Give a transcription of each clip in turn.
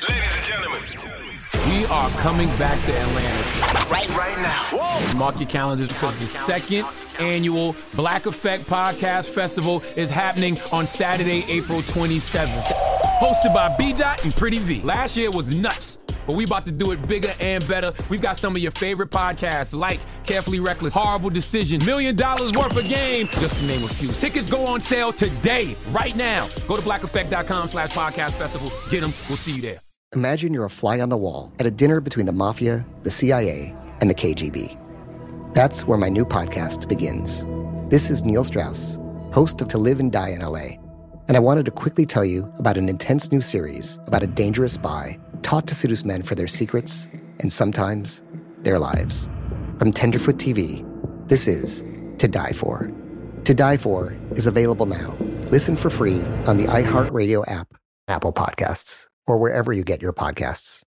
Ladies and gentlemen, we are coming back to Atlanta right now. Whoa. Mark your calendars because the second annual Black Effect Podcast Festival is happening on Saturday, April 27th. Hosted by B-Dot and Pretty V. Last year was nuts, but we about to do it bigger and better. We've got some of your favorite podcasts like Carefully Reckless, Horrible Decision, $1 Million Worth of Game, just to name a few. Tickets go on sale today, right now. Go to blackeffect.com/podcast festival. Get them. We'll see you there. Imagine you're a fly on the wall at a dinner between the mafia, the CIA, and the KGB. That's where my new podcast begins. This is Neil Strauss, host of To Live and Die in LA. And I wanted to quickly tell you about an intense new series about a dangerous spy taught to seduce men for their secrets and sometimes their lives. From Tenderfoot TV, this is To Die For. To Die For is available now. Listen for free on the iHeartRadio app, Apple Podcasts, or wherever you get your podcasts.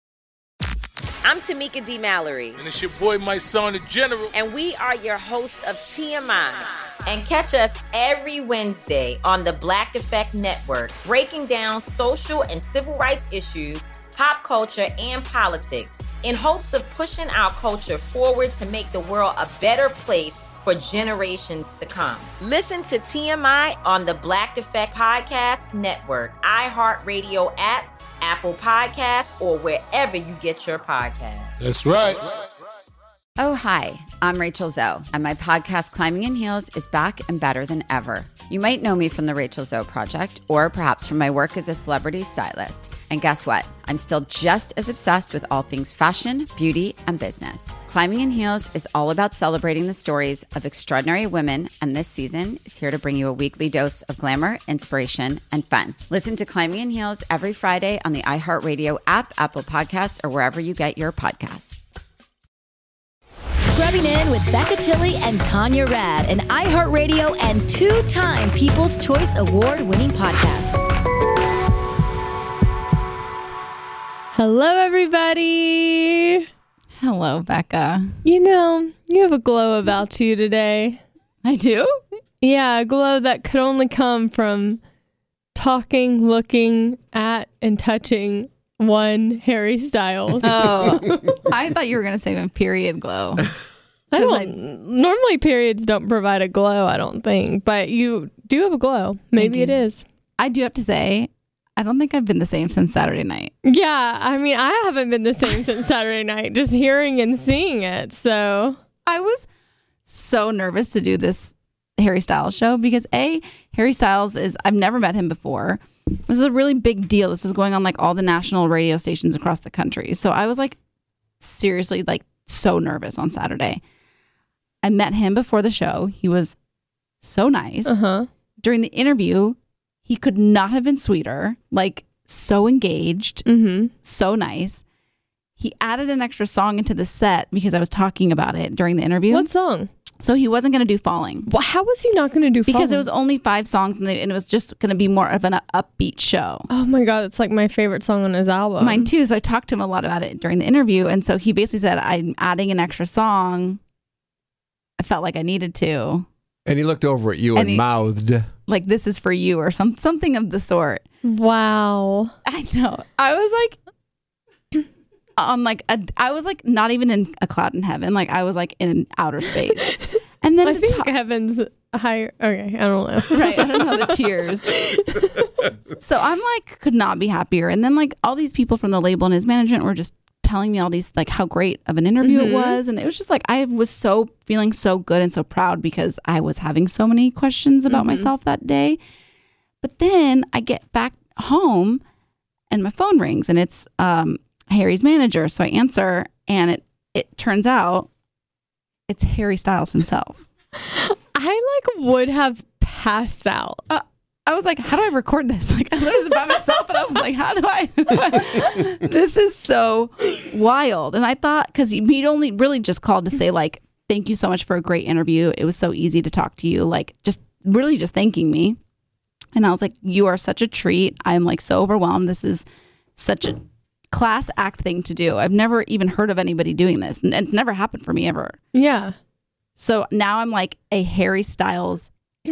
I'm Tamika D. Mallory. And it's your boy, my son, the General. And we are your hosts of TMI. And catch us every Wednesday on the Black Effect Network, breaking down social and civil rights issues, pop culture, and politics in hopes of pushing our culture forward to make the world a better place for generations to come. Listen to TMI on the Black Effect Podcast Network, iHeartRadio app, Apple Podcasts, or wherever you get your podcasts. That's right. Oh, hi, I'm Rachel Zoe, and my podcast, Climbing in Heels, is back and better than ever. You might know me from the Rachel Zoe Project, or perhaps from my work as a celebrity stylist. And guess what? I'm still just as obsessed with all things fashion, beauty, and business. Climbing in Heels is all about celebrating the stories of extraordinary women, and this season is here to bring you a weekly dose of glamour, inspiration, and fun. Listen to Climbing in Heels every Friday on the iHeartRadio app, Apple Podcasts, or wherever you get your podcasts. Scrubbing in with Becca Tilley and Tanya Rad, an iHeartRadio and two-time People's Choice Award-winning podcast. Hello, everybody. Hello, Becca. You know, you have a glow about you today. I do? Yeah, a glow that could only come from talking, looking at, and touching one Harry Styles. Oh, I thought you were going to say a period glow. Normally periods don't provide a glow, I don't think, but you do have a glow. Maybe it is. I do have to say, I don't think I've been the same since Saturday night. Yeah, I mean, I haven't been the same since Saturday night, just hearing and seeing it, so. I was so nervous to do this Harry Styles show because Harry Styles I've never met him before. This is a really big deal. This is going on like all the national radio stations across the country. So I was like, seriously, like so nervous on Saturday. I met him before the show. He was so nice. During the interview, he could not have been sweeter, like so engaged, so nice. He added an extra song into the set because I was talking about it during the interview. What song? So he wasn't going to do Falling. Well, how was he not going to do Falling? Because it was only 5 songs and it was just going to be more of an upbeat show. Oh my God, it's like my favorite song on his album. Mine too. So I talked to him a lot about it during the interview. And so he basically said, I'm adding an extra song. I felt like I needed to. And he looked over at you and mouthed, like, this is for you or something of the sort. Wow. I know. I was like, I was like not even in a cloud in heaven. Like I was like in outer space. And then I think heaven's higher. Okay, I don't know. Right. I don't know the tears. So I'm like, could not be happier. And then like all these people from the label and his management were just telling me all these, like how great of an interview it was. And it was just like, I was feeling so good and so proud because I was having so many questions about myself that day. But then I get back home and my phone rings and it's Harry's manager. So I answer and it turns out it's Harry Styles himself. I like would have passed out. I was like, how do I record this? Like I was by myself and I was like, how do I? This is so wild. And I thought, because he'd only really just called to say like, thank you so much for a great interview. It was so easy to talk to you. Like just really just thanking me. And I was like, you are such a treat. I'm like so overwhelmed. This is such a class act thing to do. I've never even heard of anybody doing this. And it's never happened for me ever. Yeah. So now I'm like a Harry Styles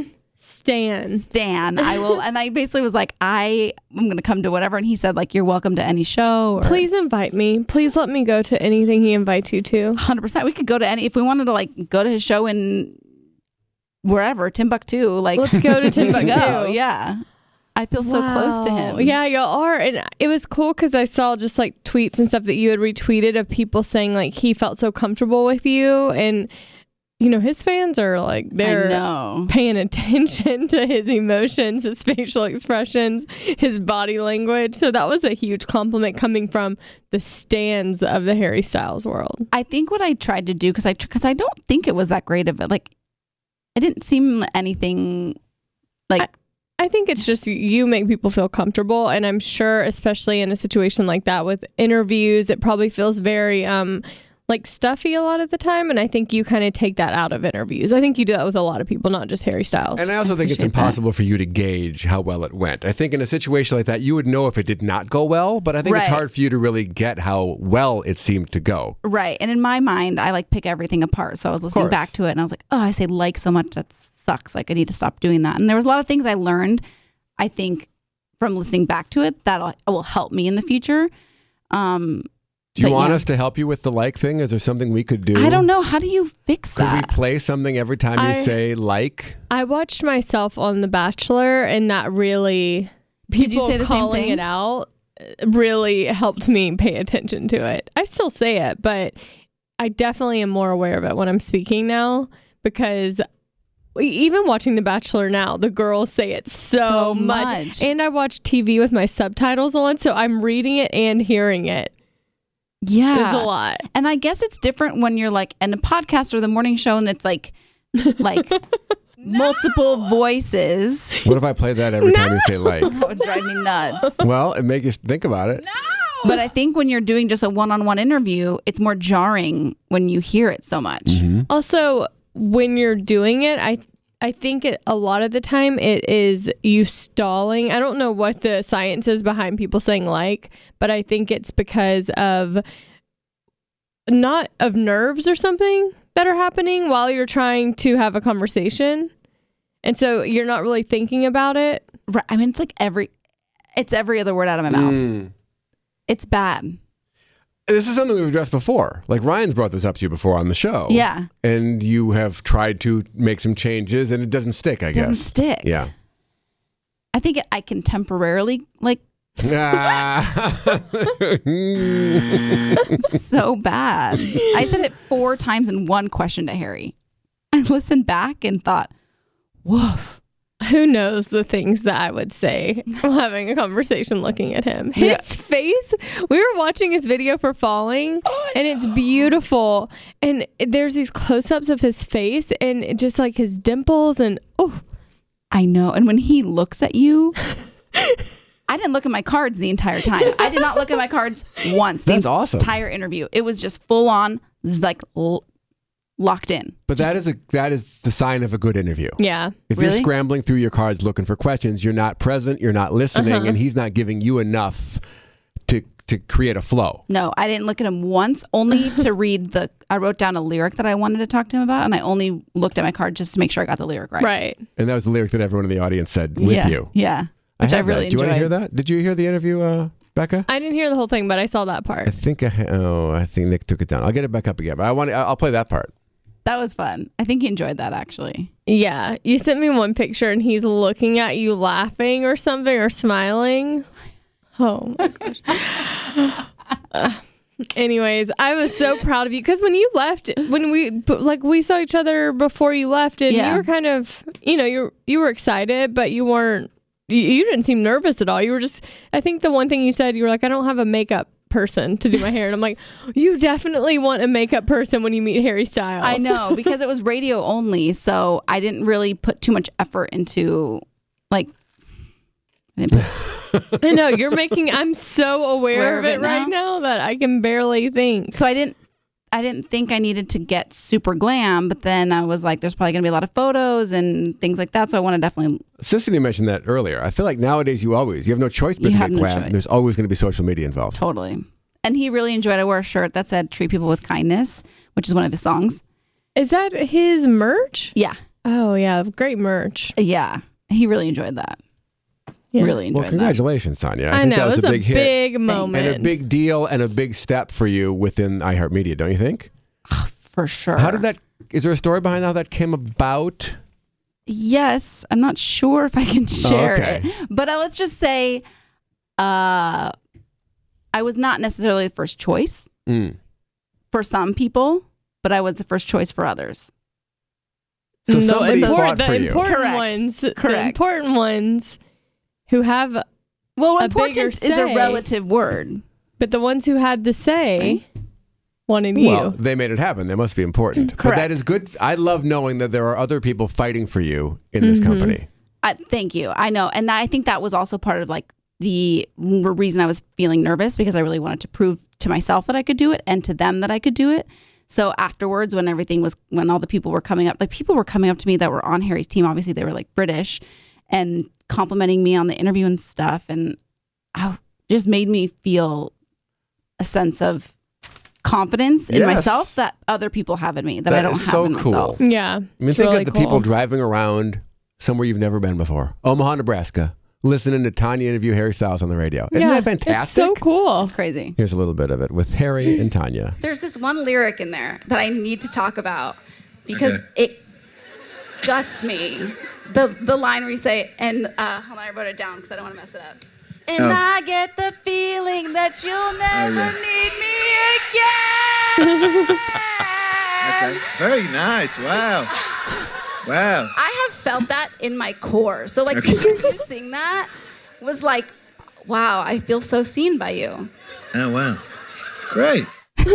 Stan. I will. And I basically was like, I'm going to come to whatever. And he said, like, you're welcome to any show. Please invite me. Please let me go to anything he invites you to. 100%. We could go to if we wanted to, like, go to his show in wherever, Timbuktu. Like, let's go to Timbuktu. Yeah. I feel so close to him. Yeah, y'all are. And it was cool because I saw just like tweets and stuff that you had retweeted of people saying like he felt so comfortable with you. And, you know, his fans are like, they're paying attention to his emotions, his facial expressions, his body language. So that was a huge compliment coming from the stans of the Harry Styles world. I think what I tried to do, because I don't think it was that great of it. Like, it didn't seem anything like... I think it's just you make people feel comfortable, and I'm sure, especially in a situation like that with interviews, it probably feels very like stuffy a lot of the time, and I think you kind of take that out of interviews. I think you do that with a lot of people, not just Harry Styles. And I also think it's impossible for you to gauge how well it went. I think in a situation like that, you would know if it did not go well, but I think it's hard for you to really get how well it seemed to go. Right, and in my mind, I like pick everything apart, so I was listening back to it, and I was like, oh, I say like so much, that's sucks. Like, I need to stop doing that. And there was a lot of things I learned, I think, from listening back to it that will help me in the future. Do you want us to help you with the like thing? Is there something we could do? I don't know. How do you fix that? Could we play something every time you say like? I watched myself on The Bachelor, and that really, did you say the calling same thing? It out really helped me pay attention to it. I still say it, but I definitely am more aware of it when I'm speaking now, because even watching The Bachelor now, the girls say it so much. And I watch TV with my subtitles on, so I'm reading it and hearing it. Yeah. It's a lot. And I guess it's different when you're like in a podcast or the morning show and it's like multiple voices. What if I played that every time you say like? That would drive me nuts. Well, it make you think about it. No! But I think when you're doing just a one-on-one interview, it's more jarring when you hear it so much. Mm-hmm. Also, when you're doing it, I think a lot of the time it is you stalling. I don't know what the science is behind people saying like, but I think it's because of not of nerves or something that are happening while you're trying to have a conversation. And so you're not really thinking about it. Right. I mean, it's like every other word out of my mouth. It's bad. This is something we've addressed before. Like, Ryan's brought this up to you before on the show. Yeah. And you have tried to make some changes, and it doesn't stick, I guess. It doesn't stick. Yeah. I think I can temporarily, like... It's so bad. I said it 4 times in one question to Harry. I listened back and thought, woof. Who knows the things that I would say while having a conversation looking at him. His face, we were watching his video for Falling, and it's beautiful. And there's these close-ups of his face and just like his dimples and I know. And when he looks at you, I didn't look at my cards the entire time. I did not look at my cards once. That's awesome. The entire interview. It was just full on, like locked in. But that is the sign of a good interview. Yeah. If you're scrambling through your cards looking for questions, you're not present, you're not listening, and he's not giving you enough to create a flow. No, I didn't look at him once, only to read I wrote down a lyric that I wanted to talk to him about, and I only looked at my card just to make sure I got the lyric right. Right. And that was the lyric that everyone in the audience said with you. Yeah. Which I really enjoyed. Do you want to hear that? Did you hear the interview, Becca? I didn't hear the whole thing, but I saw that part. I think Nick took it down. I'll get it back up again, but I'll play that part. That was fun. I think he enjoyed that, actually. Yeah. You sent me one picture and he's looking at you laughing or something or smiling. Oh, my gosh. Anyways, I was so proud of you because when you left, when we saw each other before you left, and you were kind of, you were excited, but you weren't, you didn't seem nervous at all. You were just, I think the one thing you said, you were like, I don't have a makeup person to do my hair. And I'm like, you definitely want a makeup person when you meet Harry Styles. I know, because it was radio only, so I didn't really put too much effort into, like, I know, I'm so aware of it right now that I can barely think. So I didn't think I needed to get super glam, but then I was like, there's probably going to be a lot of photos and things like that, so I want to definitely... Cicely mentioned that earlier. I feel like nowadays you have no choice but to get glam. There's always going to be social media involved. Totally. And he really enjoyed, I wore a shirt that said, treat people with kindness, which is one of his songs. Is that his merch? Yeah. Oh, yeah. Great merch. Yeah. He really enjoyed that. Yeah. Really enjoyed Well, congratulations, Tanya. I think know. that was It was a big hit. big moment. And a big deal and a big step for you within iHeartMedia, don't you think? For sure. Is there a story behind how that came about? Yes. I'm not sure if I can share okay. it. But let's just say I was not necessarily the first choice for some people, but I was the first choice for others. So somebody fought the for you. important Correct. ones. The Correct. important ones who have Well, a bigger important is a say. relative word. But the ones who had the say wanted you. Well, they made it happen. They must be important. But Correct. that is good. I love knowing that there are other people fighting for you in this company. Thank you. I know. And I think that was also part of like the reason I was feeling nervous, because I really wanted to prove to myself that I could do it and to them that I could do it. So afterwards, when all the people were coming up, like people were coming up to me that were on Harry's team. Obviously, they were like British and complimenting me on the interview and stuff. And just made me feel a sense of confidence in myself that other people have in me that I don't is have so in cool. myself. Yeah. I mean, it's think really of the cool. people driving around somewhere you've never been before. Omaha, Nebraska. Listening to Tanya interview Harry Styles on the radio. Isn't that fantastic? It's so cool. It's crazy. Here's a little bit of it with Harry and Tanya. There's this one lyric in there that I need to talk about because it guts me. The line where you say, and hold on, I wrote it down because I don't want to mess it up. And I get the feeling that you'll never need me again. Okay. Very nice. Wow. Wow. I have felt that in my core. So like to hear you sing that was like, wow, I feel so seen by you. Oh, wow. Great.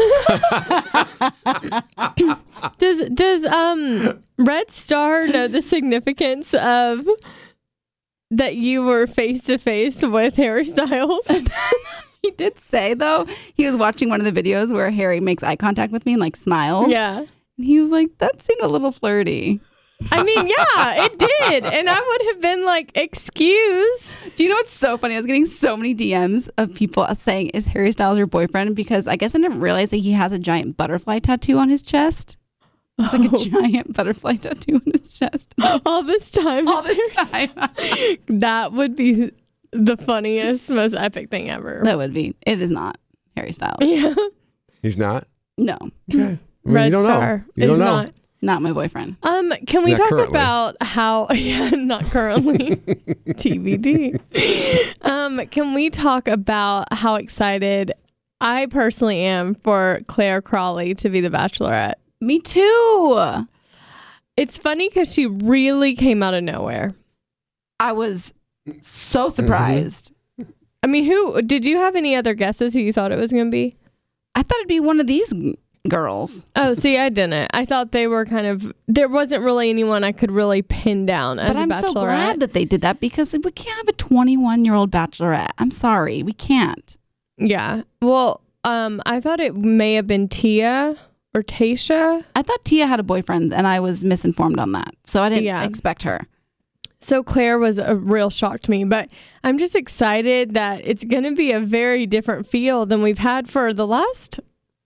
Does Red Star know the significance of that you were face to face with Harry Styles? He did say, though, he was watching one of the videos where Harry makes eye contact with me and like smiles. Yeah. And he was like, that seemed a little flirty. I mean, yeah, it did. And I would have been like, excuse. Do you know what's so funny? I was getting so many DMs of people saying, is Harry Styles your boyfriend? Because I guess I didn't realize that he has a giant butterfly tattoo on his chest. It's like a giant butterfly tattoo on his chest. All this time. All this time. That would be the funniest, most epic thing ever. That would be. It is not Harry Styles. Yeah. He's not? No. Okay. I mean, Red you don't Star know. You don't know. Not my boyfriend. Can we Not talk currently. about how not currently TBD. Can we talk about how excited I personally am for Claire Crawley to be the Bachelorette? Me too. It's funny because she really came out of nowhere. I was so surprised. I mean, did you have any other guesses who you thought it was going to be? I thought it'd be one of these girls. Oh, see, I didn't. I thought they were there wasn't really anyone I could really pin down as But a I'm Bachelorette. so glad that they did that because we can't have a 21-year-old Bachelorette. I'm sorry. We can't. Yeah. Well, I thought it may have been Tia or Tayshia. I thought Tia had a boyfriend and I was misinformed on that. So I didn't expect her. So Claire was a real shock to me, but I'm just excited that it's going to be a very different feel than we've had for the last,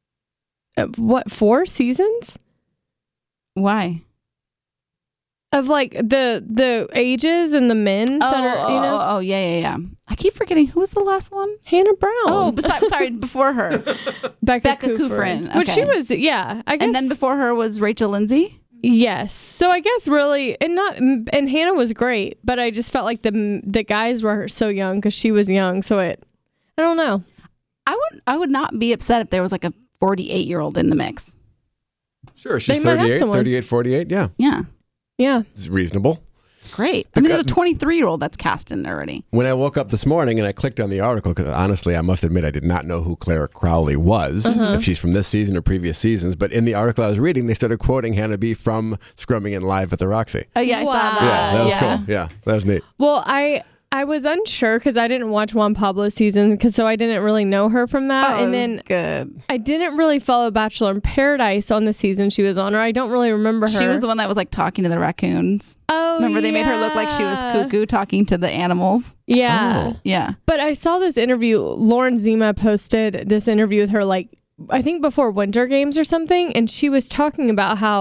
4 seasons? Why? Of like the ages and the men that are, Oh, yeah. I keep forgetting who was the last one? Hannah Brown. Oh, sorry, before her. Becca Kufrin. But Okay. she was, I guess. And then before her was Rachel Lindsay? Yes. So I guess really, and Hannah was great, but I just felt like the guys were so young because she was young. So I don't know. I would not be upset if there was like a 48-year-old in the mix. Sure, she's They might have 38, someone. 38, 48. Yeah. Yeah. Yeah. It's reasonable. It's great. I mean, there's a 23-year-old that's cast in there already. When I woke up this morning and I clicked on the article, because honestly, I must admit I did not know who Claire Crowley was, if she's from this season or previous seasons. But in the article I was reading, they started quoting Hannah B. from Scrumming It Live at the Roxy. Oh, yeah, I saw that. Yeah, that was cool. Yeah, that was neat. Well, I was unsure because I didn't watch Juan Pablo season, so I didn't really know her from that. Oh, and it then was good. I didn't really follow Bachelor in Paradise on the season she was on, or I don't really remember her. She was the one that was like talking to the raccoons. Oh, Remember they made her look like she was cuckoo talking to the animals? Yeah. Yeah. But I saw this interview. Lauren Zima posted this interview with her, like, I think before Winter Games or something. And she was talking about how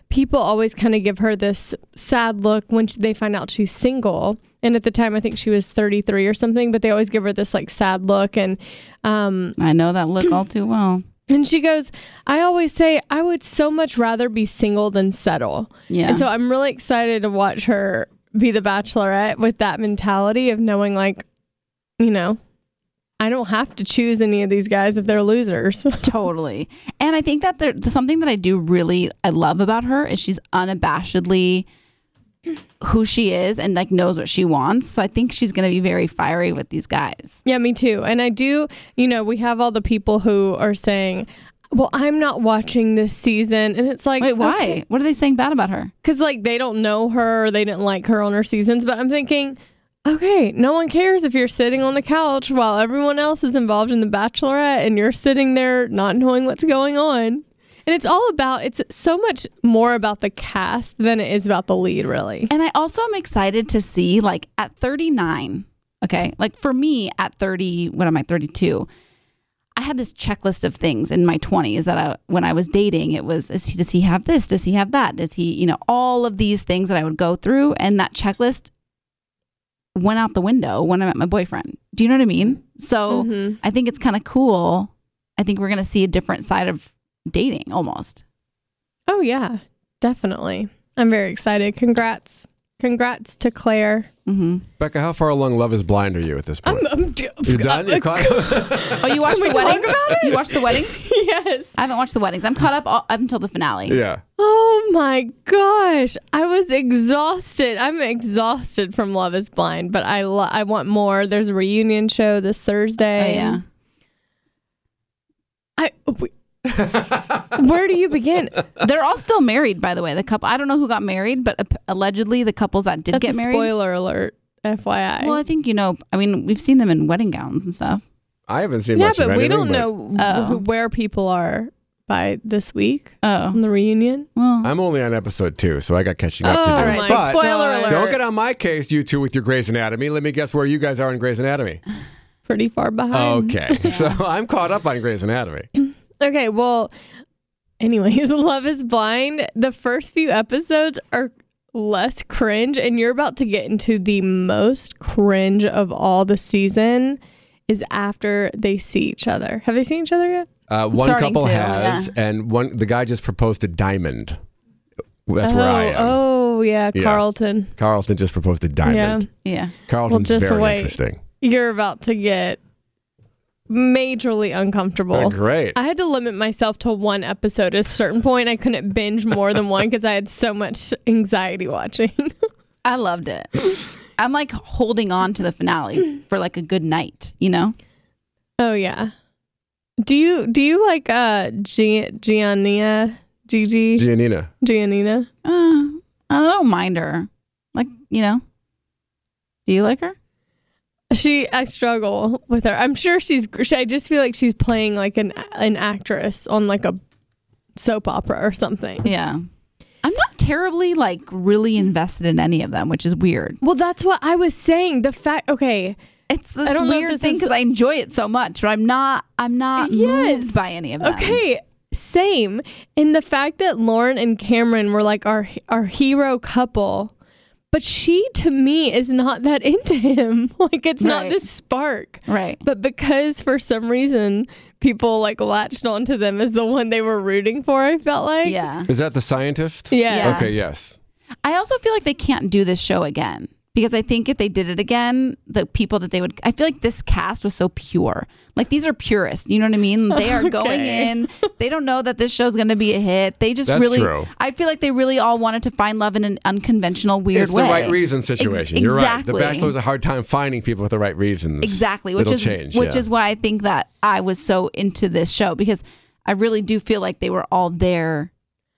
people always kind of give her this sad look when they find out she's single. And at the time, I think she was 33 or something, but they always give her this like sad look. And I know that look all too well. And she goes, I always say I would so much rather be single than settle. Yeah. And so I'm really excited to watch her be the Bachelorette with that mentality of knowing like, you know, I don't have to choose any of these guys if they're losers. Totally. And I think that there's something that I love about her is she's unabashedly who she is and like knows what she wants. So I think she's going to be very fiery with these guys. Yeah, me too. And I do, you know, we have all the people who are saying, well, I'm not watching this season. And it's like, wait, why? Okay. What are they saying bad about her? Because like they don't know her or they didn't like her on her seasons. But I'm thinking, okay, no one cares if you're sitting on the couch while everyone else is involved in The Bachelorette and you're sitting there not knowing what's going on. And it's so much more about the cast than it is about the lead, really. And I also am excited to see, like, at 39, okay, like for me at 32, I had this checklist of things in my 20s that when I was dating, it was, does he have this? Does he have that? Does he, you know, all of these things that I would go through. And that checklist went out the window when I met my boyfriend. Do you know what I mean? So I think it's kind of cool. I think we're going to see a different side of dating almost. Oh yeah, definitely. I'm very excited. Congrats to Claire. Becca, how far along Love is Blind are you at this point? You're done? You're caught up? Oh, you watched the weddings? You watched the weddings? Yes. I haven't watched the weddings. I'm caught up until the finale. Yeah. Oh my gosh. I was exhausted. I'm exhausted from Love is Blind, but I want more. There's a reunion show this Thursday. Oh, yeah. Where do you begin? They're all still married, by the way. The couple, I don't know who got married, but allegedly the couples that did get married. Spoiler alert, FYI. Well, I think, you know, I mean, we've seen them in wedding gowns and stuff. I haven't seen much of anything. Yeah, but we don't know where people are by this week on the reunion. Well, I'm only on episode 2, so I got catching up to do. Right. So spoiler alert. Don't get on my case, you two, with your Grey's Anatomy. Let me guess where you guys are in Grey's Anatomy. Pretty far behind. Okay. Yeah. So I'm caught up on Grey's Anatomy. Okay, well, anyways, Love is Blind. The first few episodes are less cringe, and you're about to get into the most cringe of all the season is after they see each other. Have they seen each other yet? One couple has, and the guy just proposed to Diamond. That's where I am. Oh, yeah, Carlton. Carlton just proposed to Diamond. Yeah. Carlton's very interesting. You're about to get majorly uncomfortable. Oh, great. I had to limit myself to one episode at a certain point. I couldn't binge more than one because I had so much anxiety watching. I loved it. I'm like holding on to the finale for like a good night, you know? Oh yeah. Do you like Giannina? Giannina? I don't mind her. Like, you know. Do you like her? I struggle with her. I'm sure I just feel like she's playing like an actress on like a soap opera or something. Yeah. I'm not terribly like really invested in any of them, which is weird. Well, that's what I was saying. The fact, okay. It's this weird thing because I enjoy it so much, but I'm not moved by any of them. Okay. Same. And the fact that Lauren and Cameron were like our hero couple. But she, to me, is not that into him. Like, it's not this spark. Right. But because, for some reason, people, like, latched onto them as the one they were rooting for, I felt like. Yeah. Is that the scientist? Yeah. Okay, yes. I also feel like they can't do this show again. Because I think if they did it again, the people that they would... I feel like this cast was so pure. Like, these are purists. You know what I mean? They are going in. They don't know that this show's going to be a hit. They just That's really... true. I feel like they really all wanted to find love in an unconventional, weird way. It's the right reason situation. You're right. The Bachelor has a hard time finding people with the right reasons. Exactly. Which is why I think that I was so into this show. Because I really do feel like they were all there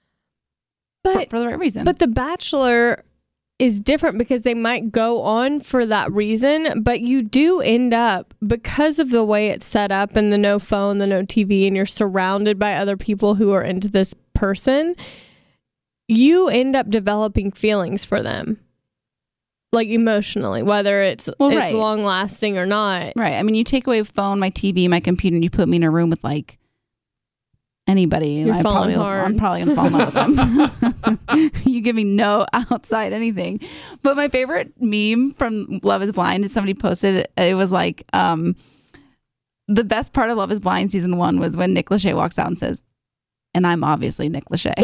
for the right reason. But The Bachelor is different because they might go on for that reason, but you do end up, because of the way it's set up and the no phone, the no TV, and you're surrounded by other people who are into this person, you end up developing feelings for them. Like emotionally, whether it's long lasting or not. Right. I mean, you take away a phone, my TV, my computer, and you put me in a room with like anybody, and I'm probably gonna fall in love with them. You give me no outside anything. But my favorite meme from Love is Blind is somebody posted it was like the best part of Love is Blind season 1 was when Nick Lachey walks out and says, "And I'm obviously Nick Lachey."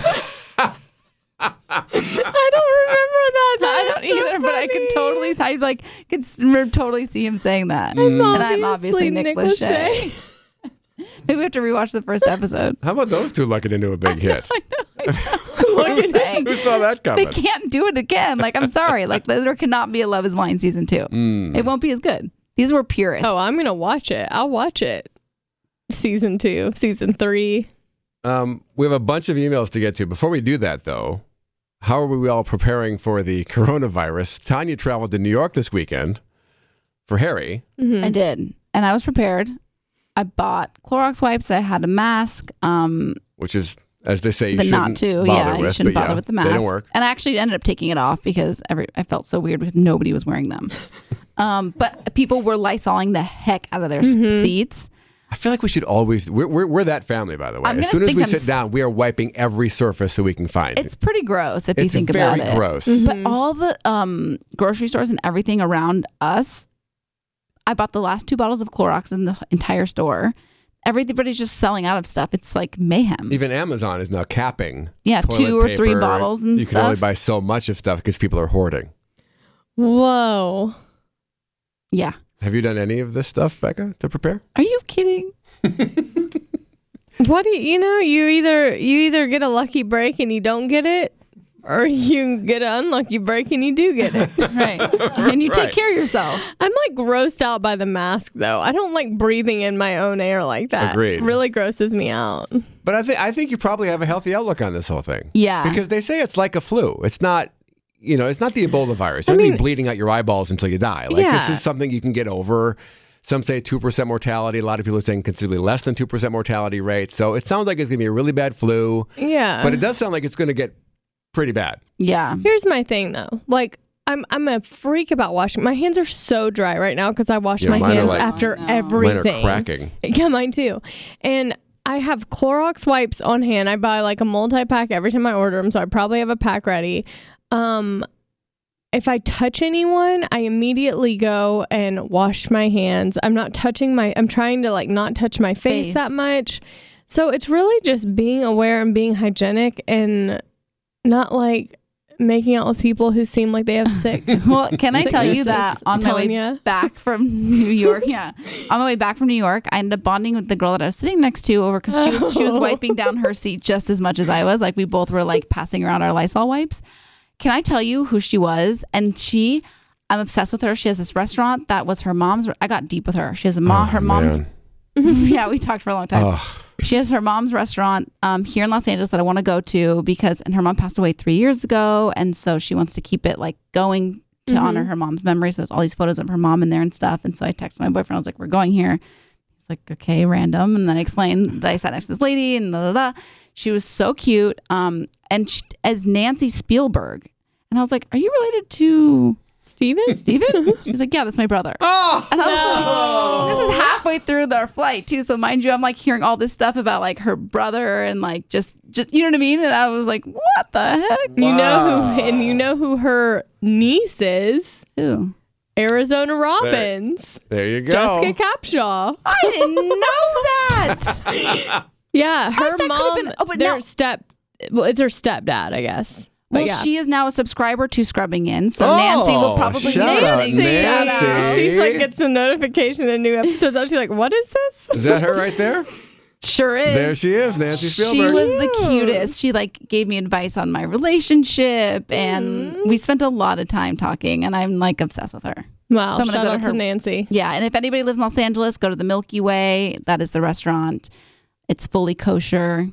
I don't remember that. I don't either, but I could totally see him saying that. And I'm obviously Nick Lachey. Maybe we have to rewatch the first episode. How about those two lucking into a big hit? Who saw that coming? They can't do it again. Like, I'm sorry. Like, there cannot be a Love is Blind season 2. It won't be as good. These were purists. Oh, I'm going to watch it. I'll watch it. Season 2, season 3. We have a bunch of emails to get to. Before we do that, though, how are we all preparing for the coronavirus? Tanya traveled to New York this weekend for Harry. Mm-hmm. I did. And I was prepared. I bought Clorox wipes. I had a mask. Which is, as they say, you shouldn't bother with. You shouldn't bother with the mask. They don't work. And I actually ended up taking it off because I felt so weird because nobody was wearing them. But people were Lysoling the heck out of their seats. I feel like we should always, we're that family, by the way. As soon as we sit down, we are wiping every surface that we can find. It's pretty gross if you think about it. It's very gross. But all the grocery stores and everything around us, I bought the last 2 bottles of Clorox in the entire store. Everybody's just selling out of stuff. It's like mayhem. Even Amazon is now capping. Yeah, 2 or 3 bottles and stuff. You can only buy so much of stuff because people are hoarding. Whoa. Yeah. Have you done any of this stuff, Becca, to prepare? Are you kidding? What do you either get a lucky break and you don't get it, or you get an unlucky break and you do get it. Right. And you take care of yourself. I'm like grossed out by the mask though. I don't like breathing in my own air like that. Agreed. It really grosses me out. But I think you probably have a healthy outlook on this whole thing. Yeah. Because they say it's like a flu. It's not, it's not the Ebola virus. You're going to be bleeding out your eyeballs until you die. Like this is something you can get over. Some say 2% mortality. A lot of people are saying considerably less than 2% mortality rate. So it sounds like it's going to be a really bad flu. Yeah. But it does sound like it's going to get pretty bad. Yeah. Here's my thing though. Like I'm a freak about washing. My hands are so dry right now because I wash my hands after everything. Mine are cracking. Yeah, mine too. And I have Clorox wipes on hand. I buy like a multi-pack every time I order them, so I probably have a pack ready. If I touch anyone, I immediately go and wash my hands. I'm trying to like not touch my face that much. So it's really just being aware and being hygienic and not like making out with people who seem like they have sick. Well, can I tell you that on my way back from New York? Yeah. On my way back from New York, I ended up bonding with the girl that I was sitting next to over because she was wiping down her seat just as much as I was. Like we both were like passing around our Lysol wipes. Can I tell you who she was? And I'm obsessed with her. She has this restaurant that was her mom's. I got deep with her. She has her mom's. Yeah, we talked for a long time. She has her mom's restaurant here in Los Angeles that I want to go to and her mom passed away 3 years ago. And so she wants to keep it like going to honor her mom's memory. So there's all these photos of her mom in there and stuff. And so I texted my boyfriend. I was like, we're going here. He's like, okay, random. And then I explained that I sat next to this lady and She was so cute. As Nancy Spielberg. And I was like, are you related to Steven? She's like, yeah, that's my brother. And I was like, this is halfway through their flight too. So mind you, I'm like hearing all this stuff about like her brother and like just you know what I mean? And I was like, what the heck? Wow. You know who her niece is? Who? Arizona Robbins. There you go. Jessica Capshaw. I didn't know that. Yeah, her mom. It's her stepdad, I guess. Well, she is now a subscriber to Scrubbing In, so Nancy will probably be listening. Shout out. She's like gets a notification of new episodes. She's like, "What is this?" Is that her right there? Sure is. There she is, Nancy Spielberg. She was the cutest. She like gave me advice on my relationship, and we spent a lot of time talking. And I'm like obsessed with her. Wow! So I'm gonna shout go out to Nancy. Yeah, and if anybody lives in Los Angeles, go to the Milky Way. That is the restaurant. It's fully kosher.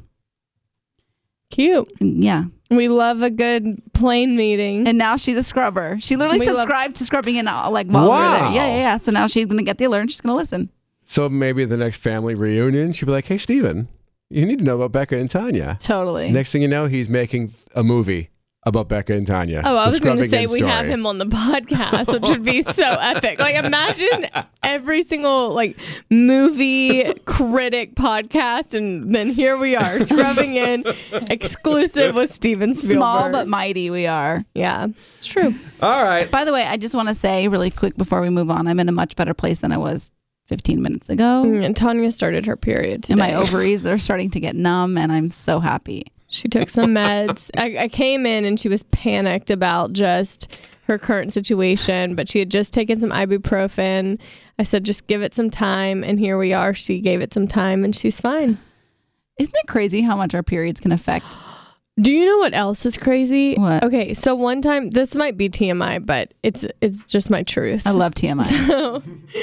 Cute. Yeah. We love a good plane meeting. And now she's a scrubber. She literally subscribed to Scrubbing In like while we were there. Yeah. So now she's going to get the alert and she's going to listen. So maybe the next family reunion, she'll be like, hey, Steven, you need to know about Becca and Tanya. Totally. Next thing you know, he's making a movie about Becca and Tanya. Oh, I The was going to scrubbing say in we story. have him on the podcast, which would be so epic. Like, imagine every single like movie critic podcast, and then here we are scrubbing in exclusive with Steven Spielberg. Small but mighty we are. Yeah, it's true. All right. By the way, I just want to say really quick before we move on, I'm in a much better place than I was 15 minutes ago. And Tanya started her period today. And my ovaries are starting to get numb, and I'm so happy. She took some meds. I came in and she was panicked about just her current situation, but she had just taken some ibuprofen. I said, just give it some time. And here we are. She gave it some time and she's fine. Isn't it crazy how much our periods can affect? Do you know what else is crazy? What? Okay, so one time, this might be TMI, but it's just my truth. I love TMI. So,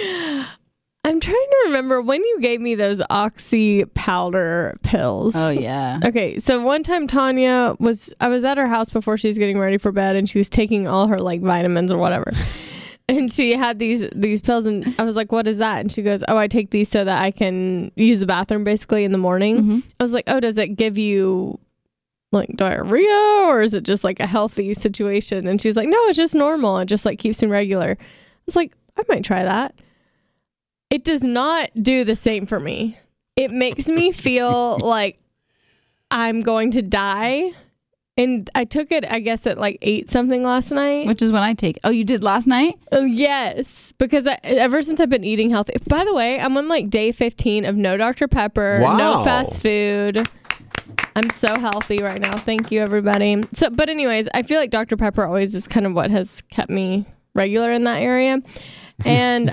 I'm trying to remember when you gave me those Oxy powder pills. Oh, yeah. Okay, so one time I was at her house before she was getting ready for bed, and she was taking all her like vitamins or whatever. And she had these pills, and I was like, what is that? And she goes, oh, I take these so that I can use the bathroom basically in the morning. Mm-hmm. I was like, oh, does it give you like diarrhea, or is it just like a healthy situation? And she's like, no, it's just normal. It just like keeps me regular. I was like, I might try that. It does not do the same for me. It makes me feel like I'm going to die. And I took it, I guess, at like 8 something last night. Which is when I take. Oh, you did last night? Oh, yes. Because ever since I've been eating healthy. By the way, I'm on like day 15 of no Dr. Pepper, no fast food. I'm so healthy right now. Thank you, everybody. So, but anyways, I feel like Dr. Pepper always is kind of what has kept me regular in that area. And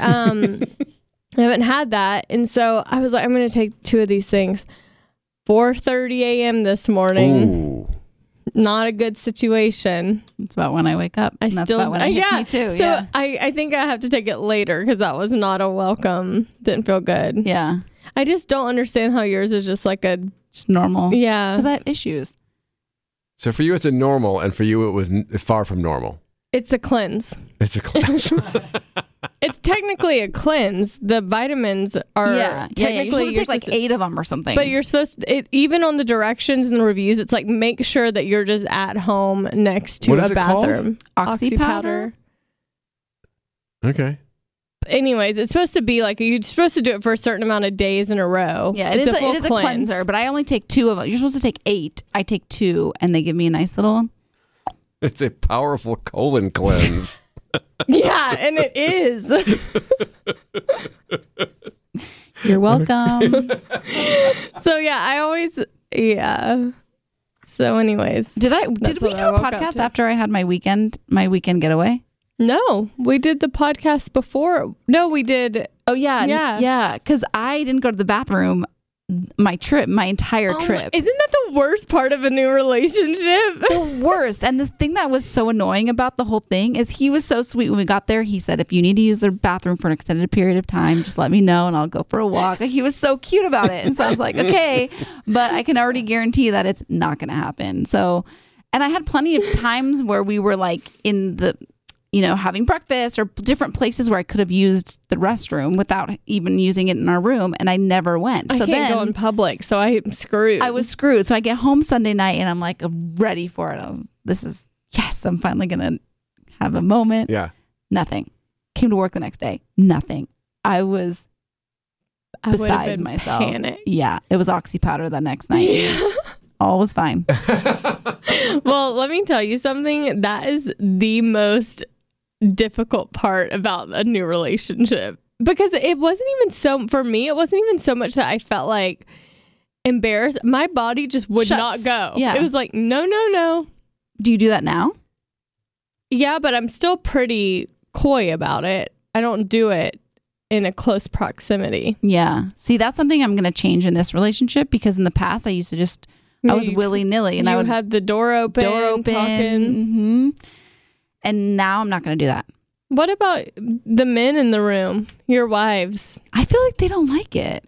I haven't had that. And so I was like, I'm going to take 2 of these things. 4:30 a.m. this morning. Ooh. Not a good situation. It's about when I wake up. And that's about when it hits me too. So yeah. I think I have to take it later because that was not a welcome. Didn't feel good. Yeah. I just don't understand how yours is just like just normal. Yeah. Because I have issues. So for you, it's a normal, and for you, it was far from normal. It's a cleanse. It's a cleanse. It's technically a cleanse. The vitamins are technically you're supposed to take like 8 of them or something. But you're supposed to, even on the directions and the reviews, it's like make sure that you're just at home next to a bathroom. Oxy powder. Okay. Anyways, it's supposed to be like you're supposed to do it for a certain amount of days in a row. Yeah, it is a cleanser, but I only take 2 of them. You're supposed to take 8. I take 2, and they give me a nice little. It's a powerful colon cleanse. Yeah, and it is. You're welcome. So yeah, I always So anyways, did we do a podcast after I had my weekend getaway? No, we did the podcast before. No, we did. Oh yeah. Because I didn't go to the bathroom. My entire trip. Isn't that the worst part of a new relationship? The worst. And the thing that was so annoying about the whole thing is he was so sweet when we got there. He said, if you need to use the bathroom for an extended period of time, just let me know and I'll go for a walk. Like, he was so cute about it. And so I was like, okay, but I can already guarantee that it's not going to happen. So, and I had plenty of times where we were like in the, having breakfast or different places where I could have used the restroom without even using it in our room, and I never went. I can't go in public, so I'm screwed. I was screwed. So I get home Sunday night, and I'm like ready for it. I'm finally going to have a moment. Yeah. Nothing. Came to work the next day. Nothing. I was besides myself. Panicked. Yeah. It was Oxy powder the next night. Yeah. All was fine. Well, let me tell you something. That is the most difficult part about a new relationship, because it wasn't even so much that I felt like embarrassed. My body just would not go. Yeah. It was like, no. Do you do that now? Yeah, but I'm still pretty coy about it. I don't do it in a close proximity. Yeah. See, that's something I'm going to change in this relationship, because in the past I used to just, I was willy-nilly, and I would have the door open, talking. Mm-hmm. And now I'm not going to do that. What about the men in the room, your wives? I feel like they don't like it.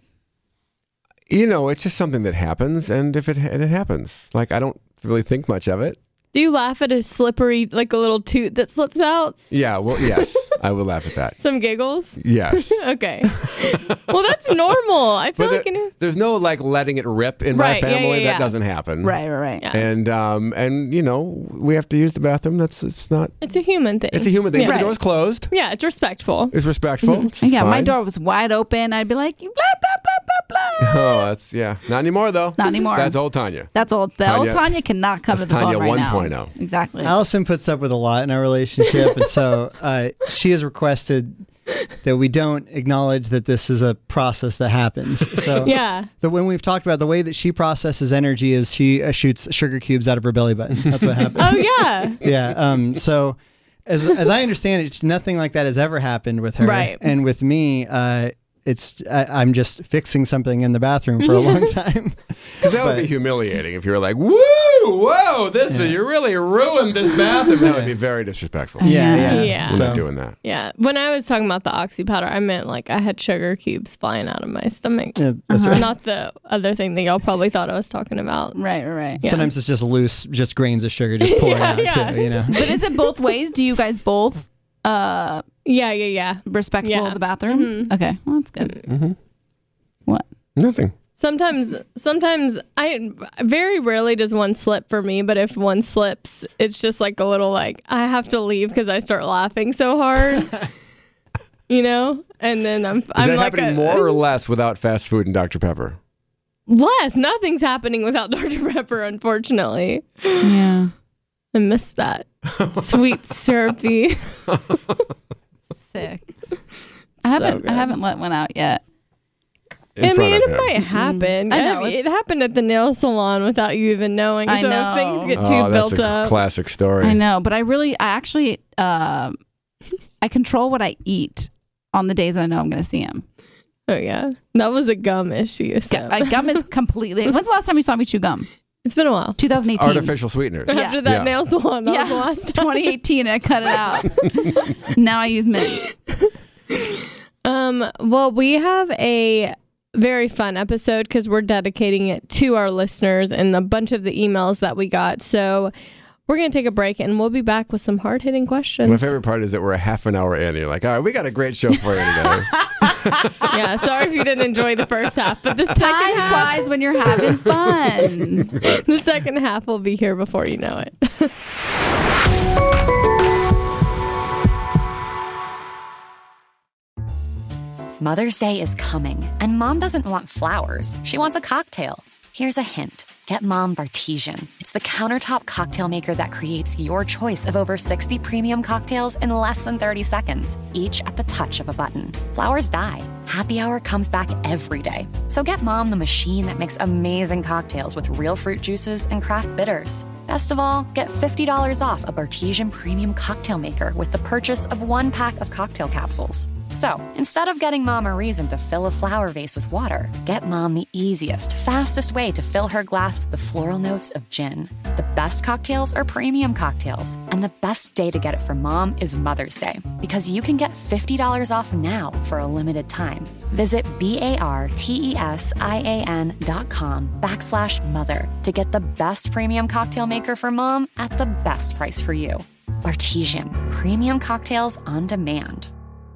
It's just something that happens, and if it happens, like, I don't really think much of it. Do you laugh at a slippery, like a little toot that slips out? Yeah, well, yes, I will laugh at that. Some giggles? Yes. Okay. Well, that's normal. I feel like there's no like letting it rip in my family. That doesn't happen. Right. Yeah. And you know, we have to use the bathroom. It's a human thing. It's a human thing. But the door's closed. Yeah, it's respectful. It's respectful. Mm-hmm. It's yeah, fine. my door was wide open. I'd be like, blah, blah, blah, blah, blah. Oh, that's, not anymore, though. Not anymore. That's old Tanya. That's old. The old Tanya cannot come to the phone right now. Tanya 1.0. Exactly. Allison puts up with a lot in our relationship, and so she has requested that we don't acknowledge that this is a process that happens. So So when we've talked about the way that she processes energy is she shoots sugar cubes out of her belly button. That's what happens. Oh yeah. Yeah. So as I understand it, nothing like that has ever happened with her. Right. And with me, I'm just fixing something in the bathroom for a long time. Because that would be humiliating if you were like, woo, whoa, you really ruined this bathroom. That would be very disrespectful. Yeah. We're not doing that. Yeah. When I was talking about the oxy powder, I meant like I had sugar cubes flying out of my stomach. Yeah, that's right. Not the other thing that y'all probably thought I was talking about. Right. Yeah. Sometimes it's just loose, just grains of sugar just pouring out too, you know. But is it both ways? Do you guys both Yeah. respectful of the bathroom? Mm-hmm. Okay. Well, that's good. Mm-hmm. What? Nothing. Sometimes very rarely does one slip for me, but if one slips, it's just like a little like I have to leave because I start laughing so hard. You know? And then I'm Is that like happening more or less without fast food and Dr. Pepper? Less. Nothing's happening without Dr. Pepper, unfortunately. Yeah. I miss that. Sweet, syrupy. Sick. I haven't let one out yet. It might happen. I know. It happened at the nail salon without you even knowing. I so know. if things get too built that's a up. classic story. I know, but I actually I control what I eat on the days that I know I'm going to see him. Oh yeah, that was a gum issue. So. Gum is completely. When's the last time you saw me chew gum? It's been a while. 2018. Artificial sweeteners. After that nail salon, that was the last time. 2018. I cut it out. Now I use mints. Well, we have a very fun episode because we're dedicating it to our listeners and a bunch of the emails that we got. So we're going to take a break and we'll be back with some hard-hitting questions. My favorite part is that we're a half an hour in and you're like, all right, we got a great show for you today. Yeah, sorry if you didn't enjoy the first half, but the second Time half flies when you're having fun. The second half will be here before you know it. Mother's Day is coming, and Mom doesn't want flowers. She wants a cocktail. Here's a hint. Get Mom Bartesian. It's the countertop cocktail maker that creates your choice of over 60 premium cocktails in less than 30 seconds, each at the touch of a button. Flowers die. Happy Hour comes back every day. So get Mom the machine that makes amazing cocktails with real fruit juices and craft bitters. Best of all, get $50 off a Bartesian premium cocktail maker with the purchase of 1 pack of cocktail capsules. So, instead of getting Mom a reason to fill a flower vase with water, get Mom the easiest, fastest way to fill her glass with the floral notes of gin. The best cocktails are premium cocktails, and the best day to get it for Mom is Mother's Day, because you can get $50 off now for a limited time. Visit BARTESIAN.com/mother to get the best premium cocktail maker for Mom at the best price for you. Bartesian, premium cocktails on demand.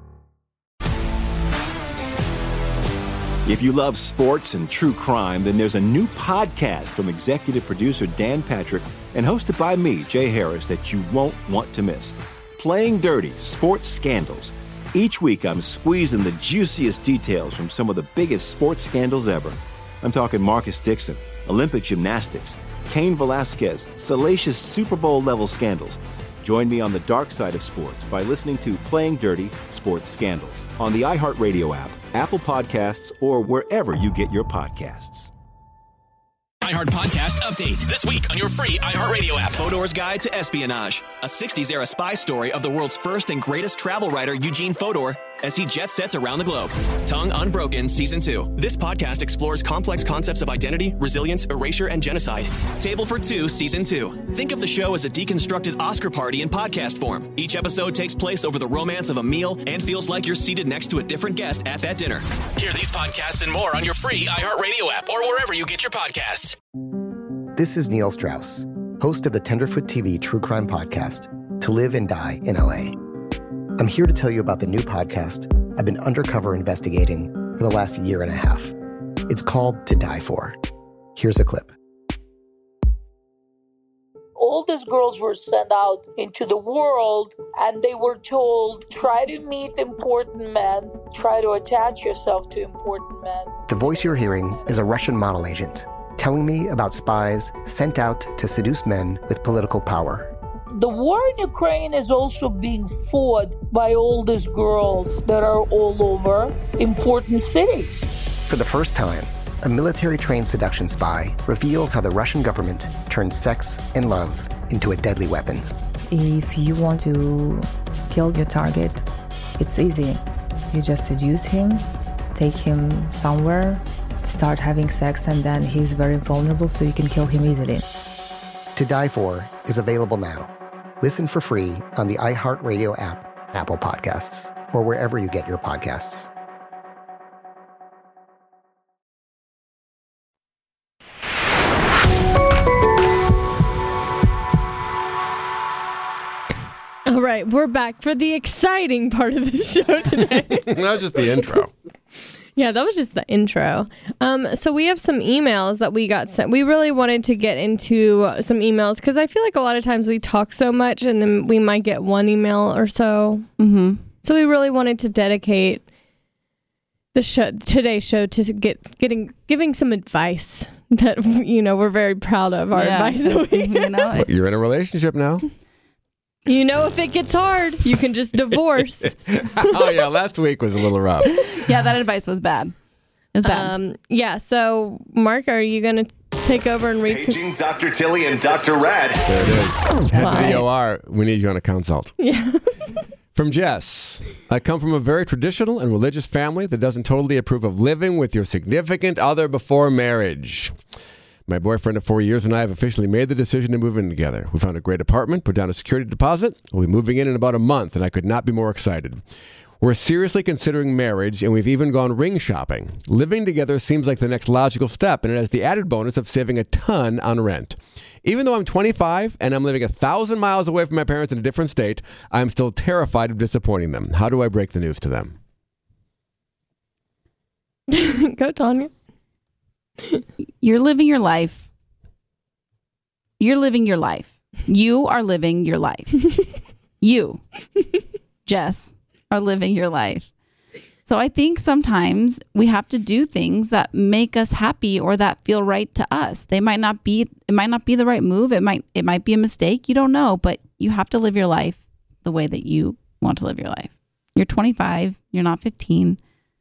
If you love sports and true crime, then there's a new podcast from executive producer Dan Patrick and hosted by me, Jay Harris, that you won't want to miss. Playing Dirty: Sports Scandals. Each week, I'm squeezing the juiciest details from some of the biggest sports scandals ever. I'm talking Marcus Dixon, Olympic gymnastics, Cain Velasquez, salacious Super Bowl-level scandals. Join me on the dark side of sports by listening to Playing Dirty: Sports Scandals on the iHeartRadio app, Apple Podcasts, or wherever you get your podcasts. iHeart Podcast Update. This week on your free iHeartRadio app. Fodor's Guide to Espionage. A 60s-era spy story of the world's first and greatest travel writer, Eugene Fodor, as he jet sets around the globe. Tongue Unbroken Season 2. This podcast explores complex concepts of identity, resilience, erasure, and genocide. Table for Two Season 2. Think of the show as a deconstructed Oscar party in podcast form. Each episode takes place over the romance of a meal and feels like you're seated next to a different guest at that dinner. Hear these podcasts and more on your free iHeartRadio app or wherever you get your podcasts. This is Neil Strauss, host of the Tenderfoot TV true crime podcast, To Live and Die in LA. I'm here to tell you about the new podcast I've been undercover investigating for the last year and a half. It's called To Die For. Here's a clip. All these girls were sent out into the world and they were told, try to meet important men, try to attach yourself to important men. The voice you're hearing is a Russian model agent telling me about spies sent out to seduce men with political power. The war in Ukraine is also being fought by all these girls that are all over important cities. For the first time, a military-trained seduction spy reveals how the Russian government turned sex and love into a deadly weapon. If you want to kill your target, it's easy. You just seduce him, take him somewhere, start having sex, and then he's very vulnerable, so you can kill him easily. To Die For is available now. Listen for free on the iHeartRadio app, Apple Podcasts, or wherever you get your podcasts. All right, we're back for the exciting part of the show today. That was just the intro. Yeah, that was just the intro. So we have some emails that we got sent. We really wanted to get into some emails because I feel like a lot of times we talk so much and then we might get one email or so. Mm-hmm. So we really wanted to dedicate the show, today's show, to giving some advice that we're very proud of. Our advice that we Well, you're in a relationship now. If it gets hard, you can just divorce. Oh, yeah. Last week was a little rough. Yeah, that advice was bad. It was bad. Yeah. So, Mark, are you going to take over and read Paging Dr. Tilly and Dr. Rad. There it is. Head to the OR. We need you on a consult. Yeah. From Jess. I come from a very traditional and religious family that doesn't totally approve of living with your significant other before marriage. My boyfriend of 4 years and I have officially made the decision to move in together. We found a great apartment, put down a security deposit. We'll be moving in about a month, and I could not be more excited. We're seriously considering marriage, and we've even gone ring shopping. Living together seems like the next logical step, and it has the added bonus of saving a ton on rent. Even though I'm 25 and I'm living 1,000 miles away from my parents in a different state, I'm still terrified of disappointing them. How do I break the news to them? Go, Tanya. You're living your life. You're living your life. You are living your life. You, Jess, are living your life. So I think sometimes we have to do things that make us happy or that feel right to us. It might not be the right move. It might be a mistake. You don't know, but you have to live your life the way that you want to live your life. You're 25. You're not 15.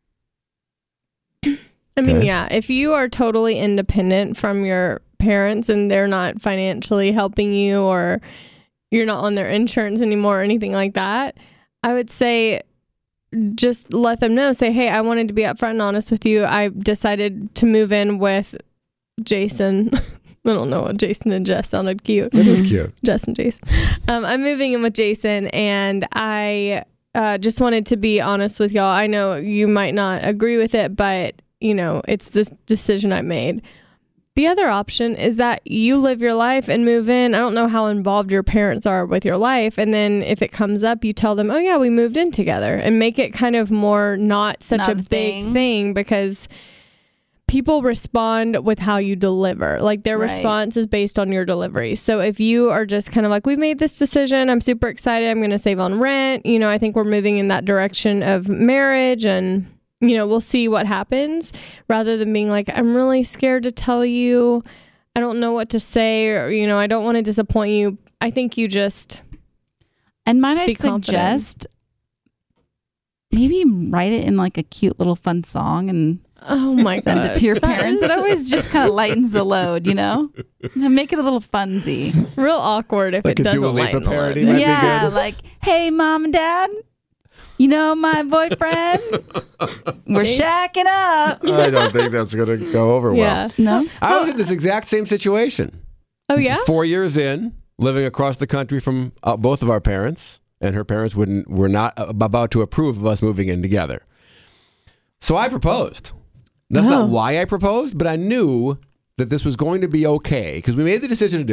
I mean, yeah, if you are totally independent from your parents and they're not financially helping you or you're not on their insurance anymore or anything like that, I would say just let them know. Say, hey, I wanted to be upfront and honest with you. I decided to move in with Jason. I don't know what Jason and Jess sounded cute. It is cute. Jess and Jason. I'm moving in with Jason and I just wanted to be honest with y'all. I know you might not agree with it, but it's this decision I made. The other option is that you live your life and move in. I don't know how involved your parents are with your life. And then if it comes up, you tell them, oh yeah, we moved in together, and make it kind of more not such a big thing, because people respond with how you deliver. Like their response is based on your delivery. So if you are just kind of like, we've made this decision, I'm super excited, I'm going to save on rent. I think we're moving in that direction of marriage and we'll see what happens, rather than being like, I'm really scared to tell you, I don't know what to say, or, I don't want to disappoint you. I think you just And might I suggest maybe write it in like a cute little fun song and send it to your parents. It always just kind of lightens the load, and make it a little funsy. Real awkward if it doesn't lighten the load. Yeah, like, hey, mom and dad, my boyfriend, we're shacking up. I don't think that's going to go over well. No? I was in this exact same situation. Oh, yeah? 4 years in, living across the country from both of our parents, and her parents were not about to approve of us moving in together. So I proposed. That's not why I proposed, but I knew that this was going to be okay because we made the decision to do it.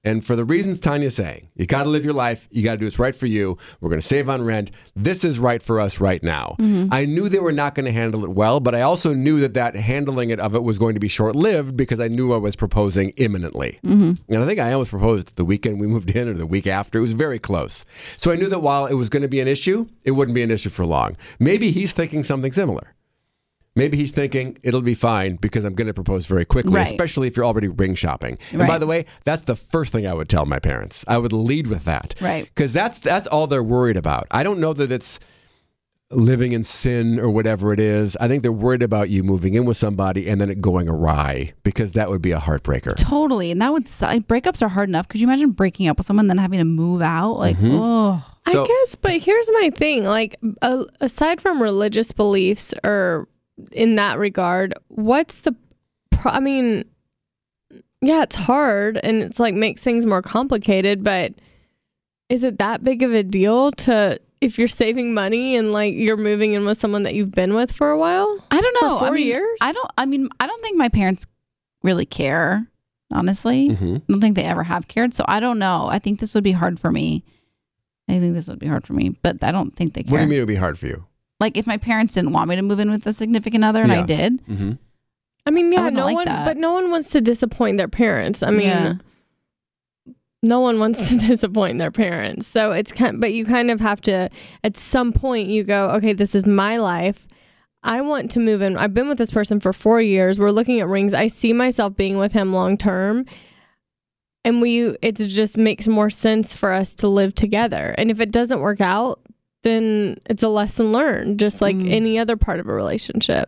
And for the reasons Tanya's saying, you got to live your life. You got to do what's right for you. We're going to save on rent. This is right for us right now. I knew they were not going to handle it well, but I also knew that handling of it was going to be short-lived because I knew I was proposing imminently. And I think I almost proposed the weekend we moved in or the week after. It was very close. So I knew that while it was going to be an issue, it wouldn't be an issue for long. Maybe he's thinking something similar. Maybe he's thinking it'll be fine because I'm going to propose very quickly, especially if you're already ring shopping. And by the way, that's the first thing I would tell my parents. I would lead with that. Right. Because that's all they're worried about. I don't know that it's living in sin or whatever it is. I think they're worried about you moving in with somebody and then it going awry because that would be a heartbreaker. Totally. And that would breakups are hard enough. Could you imagine breaking up with someone and then having to move out? Like, oh. I guess, but here's my thing. Like, aside from religious beliefs or in that regard, what's the I mean, yeah, it's hard and it's like makes things more complicated, but is it that big of a deal to if you're saving money and like you're moving in with someone that you've been with for a while? I don't know. For 4 years? I don't think my parents really care, honestly. I don't think they ever have cared, so I don't know. I think this would be hard for me. But I don't think they care. What do you mean it would be hard for you? Like if my parents didn't want me to move in with a significant other and I did. I mean, yeah, no one wants to disappoint their parents. I mean, no one wants to disappoint their parents. So it's but you kind of have to, at some point you go, okay, this is my life. I want to move in. I've been with this person for 4 years. We're looking at rings. I see myself being with him long term. And it just makes more sense for us to live together. And if it doesn't work out, then it's a lesson learned, just like any other part of a relationship.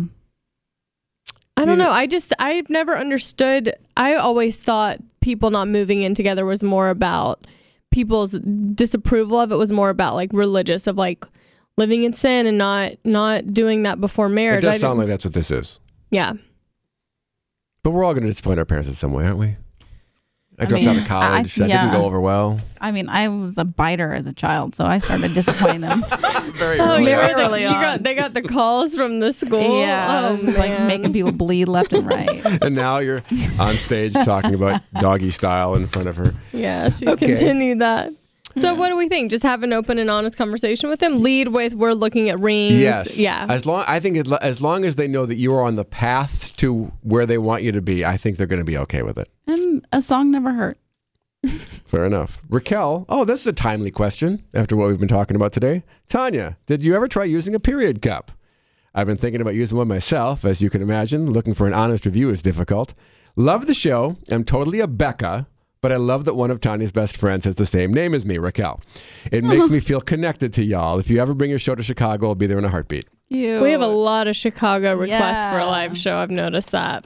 I don't know. I've never understood. I always thought people not moving in together was more about people's disapproval of it was more about like religious of like living in sin and not doing that before marriage. It does sound like that's what this is. Yeah. But we're all going to disappoint our parents in some way, aren't we? I dropped out of college. That didn't go over well. I mean, I was a biter as a child, so I started disappointing them. Very early on. They got the calls from the school. Yeah, just like making people bleed left and right. And now you're on stage talking about doggy style in front of her. Yeah, she's continued that. So what do we think? Just have an open and honest conversation with them. Lead with we're looking at rings. Yes. Yeah. As long as they know that you are on the path to where they want you to be, I think they're going to be okay with it. And a song never hurt. Fair enough. Raquel, this is a timely question after what we've been talking about today. Tanya, did you ever try using a period cup? I've been thinking about using one myself. As you can imagine, looking for an honest review is difficult. Love the show. I'm totally a Becca. But I love that one of Tanya's best friends has the same name as me, Raquel. It makes me feel connected to y'all. If you ever bring your show to Chicago, I'll be there in a heartbeat. We have a lot of Chicago requests for a live show. I've noticed that.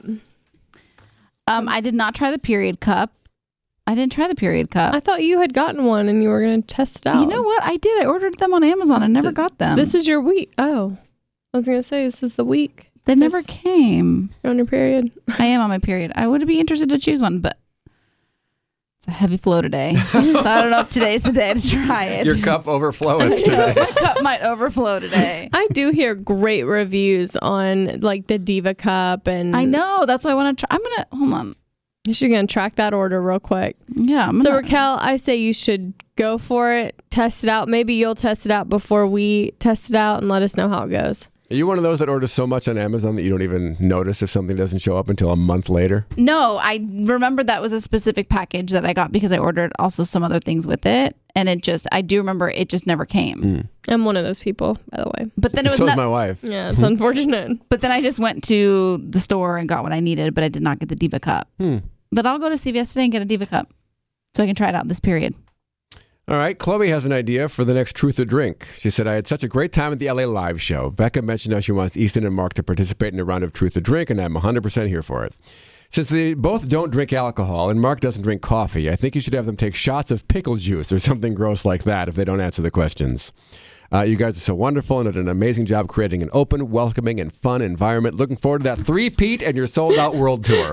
I did not try the period cup. I didn't try the period cup. I thought you had gotten one and you were going to test it out. You know what? I did. I ordered them on Amazon. I never got them. This is your week. Oh, I was going to say this is the week. They never came. You're on your period. I am on my period. I would be interested to choose one, but it's a heavy flow today. So I don't know if today's the day to try it. Your cup overfloweth today. My cup might overflow today. I do hear great reviews on like the Diva Cup. And I know. That's why I want to try. Hold on. You're going to track that order real quick. Yeah. So Raquel, I say you should go for it. Test it out. Maybe you'll test it out before we test it out and let us know how it goes. Are you one of those that orders so much on Amazon that you don't even notice if something doesn't show up until a month later? No, I remember that was a specific package that I got because I ordered also some other things with it. And I do remember it just never came. I'm one of those people, by the way. But then it was so is my wife. Yeah, it's unfortunate. But then I just went to the store and got what I needed, but I did not get the Diva Cup. But I'll go to CVS today and get a Diva Cup so I can try it out this period. All right, Chloe has an idea for the next Truth or Drink. She said, I had such a great time at the LA Live show. Becca mentioned how she wants Easton and Mark to participate in a round of Truth or Drink, and I'm 100% here for it. Since they both don't drink alcohol and Mark doesn't drink coffee, I think you should have them take shots of pickle juice or something gross like that if they don't answer the questions. You guys are so wonderful and did an amazing job creating an open, welcoming, and fun environment. Looking forward to that three-peat and your sold-out world tour.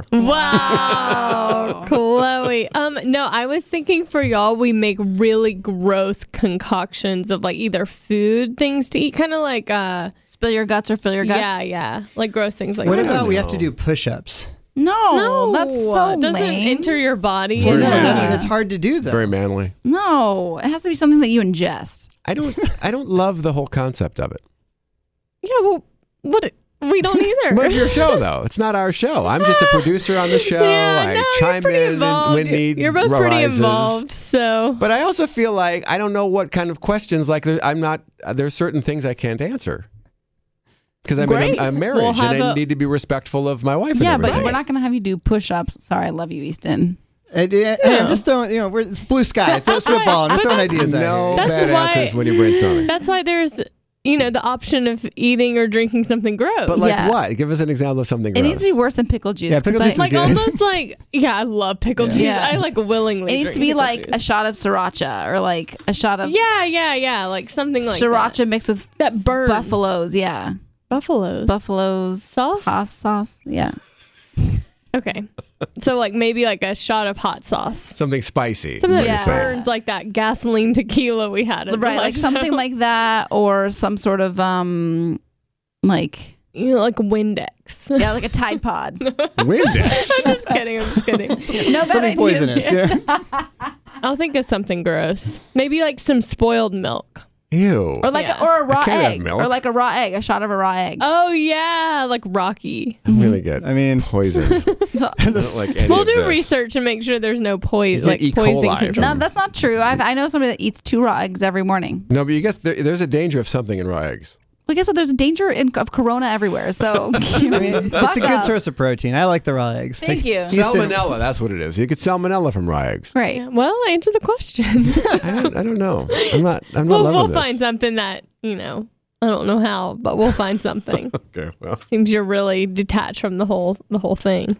Wow, Chloe. No, I was thinking for y'all, we make really gross concoctions of like either food things to eat, kind of like spill your guts or fill your guts. Yeah, like gross things like what that. What about we have to do push-ups? No, that's so it doesn't lame. enter your body. It's very That's hard to do, though. Very manly. No, it has to be something that you ingest. I don't love the whole concept of it. Yeah, well, we don't either. But it's your show, though. It's not our show. I'm just a producer on the show. I chime in when need You're both pretty arises. involved, so. But I also feel like I don't know what kind of questions. Like there's certain things I can't answer. Because I'm married and I need to be respectful of my wife. Yeah, and but we're not going to have you do push-ups. Sorry, I love you, Easton. I'm just throwing, it's blue sky. Throw spitball. I'm throwing ideas out here. Bad answers when you're brainstorming. That's why there's, the option of eating or drinking something gross. But what? Give us an example of something gross. It needs to be worse than pickle juice. Yeah, pickle juice is like good. almost like, I love pickle juice. Yeah. I like willingly. It needs to be like a shot of sriracha or like a shot of like something like sriracha mixed with that burns. buffaloes. Yeah, buffaloes sauce. Hot sauce. Yeah. Okay, so like maybe like a shot of hot sauce. Something spicy. Something that burns like that gasoline tequila we had. Right, like something like that, or some sort of like Windex. Yeah, like a Tide Pod. Windex. I'm just kidding. No, something poisonous. Yeah. I'll think of something gross. Maybe like some spoiled milk. Ew. Or like or a raw egg. Or like a raw egg, a shot of a raw egg. Oh yeah, like Rocky. I'm gonna get poisoned. I don't like any We'll of do this. research and make sure there's no You poison. get E. coli control. No, that's not true. I know somebody that eats 2 raw eggs every morning. No, but you get there's a danger of something in raw eggs. Well, guess what? There's a danger of corona everywhere. So It's a good source of protein. I like the raw eggs. Thank you. Salmonella, that's what it is. You get salmonella from raw eggs. Right. Yeah, well, answer the question. I don't know. I'm not we'll loving this. find something that, I don't know how, but we'll find something. Okay, well. Seems you're really detached from the whole thing.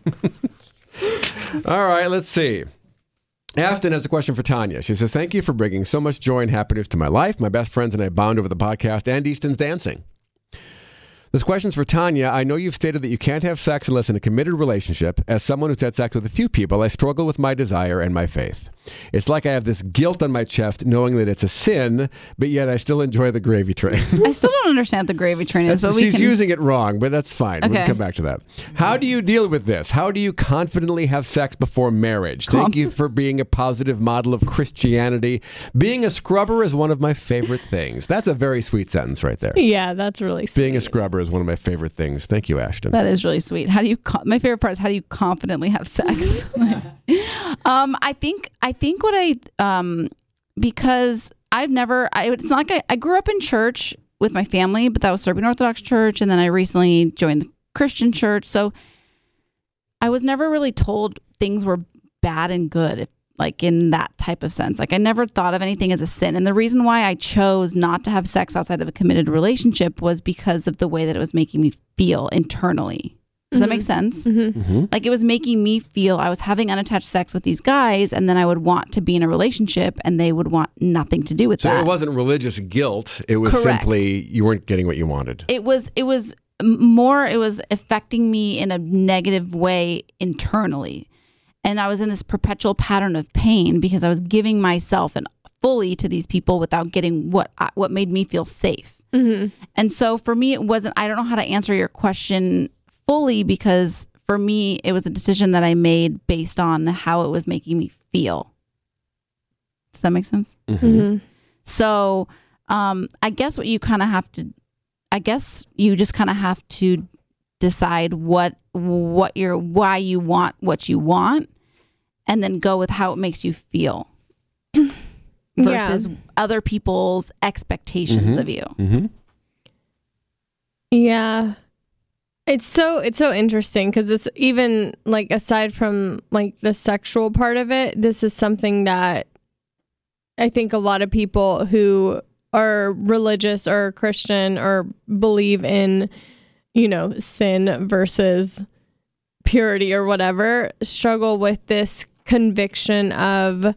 All right, let's see. Afton has a question for Tanya. She says, thank you for bringing so much joy and happiness to my life. My best friends and I bond over the podcast and Easton's dancing. This question's for Tanya. I know you've stated that you can't have sex unless in a committed relationship. As someone who's had sex with a few people, I struggle with my desire and my faith. It's like I have this guilt on my chest knowing that it's a sin, but yet I still enjoy the gravy train. I still don't understand what the gravy train is. But She's using it wrong, but that's fine. Okay. We'll come back to that. How do you deal with this? How do you confidently have sex before marriage? Thank you for being a positive model of Christianity. Being a scrubber is one of my favorite things. That's a very sweet sentence right there. Yeah, that's really sweet. Being a scrubber is one of my favorite things. Thank you, Ashton. That is really sweet. How do you? My favorite part is how do you confidently have sex? I think what because I've never. It's not like I grew up in church with my family, but that was Serbian Orthodox Church, and then I recently joined the Christian church. So I was never really told things were bad and good, like in that type of sense. Like I never thought of anything as a sin. And the reason why I chose not to have sex outside of a committed relationship was because of the way that it was making me feel internally. Does that make sense? Like it was making me feel I was having unattached sex with these guys, and then I would want to be in a relationship and they would want nothing to do with that. So it wasn't religious guilt. It was simply you weren't getting what you wanted. It was affecting me in a negative way internally. And I was in this perpetual pattern of pain because I was giving myself and fully to these people without getting what made me feel safe. And so for me, it wasn't, I don't know how to answer your question fully because for me, it was a decision that I made based on how it was making me feel. Does that make sense? So I guess what you kind of have to, you just kind of have to decide why you want what you want and then go with how it makes you feel versus other people's expectations of you. Yeah. It's so interesting because it's even like aside from like the sexual part of it, this is something that I think a lot of people who are religious or Christian or believe in, sin versus purity or whatever, struggle with this conviction of,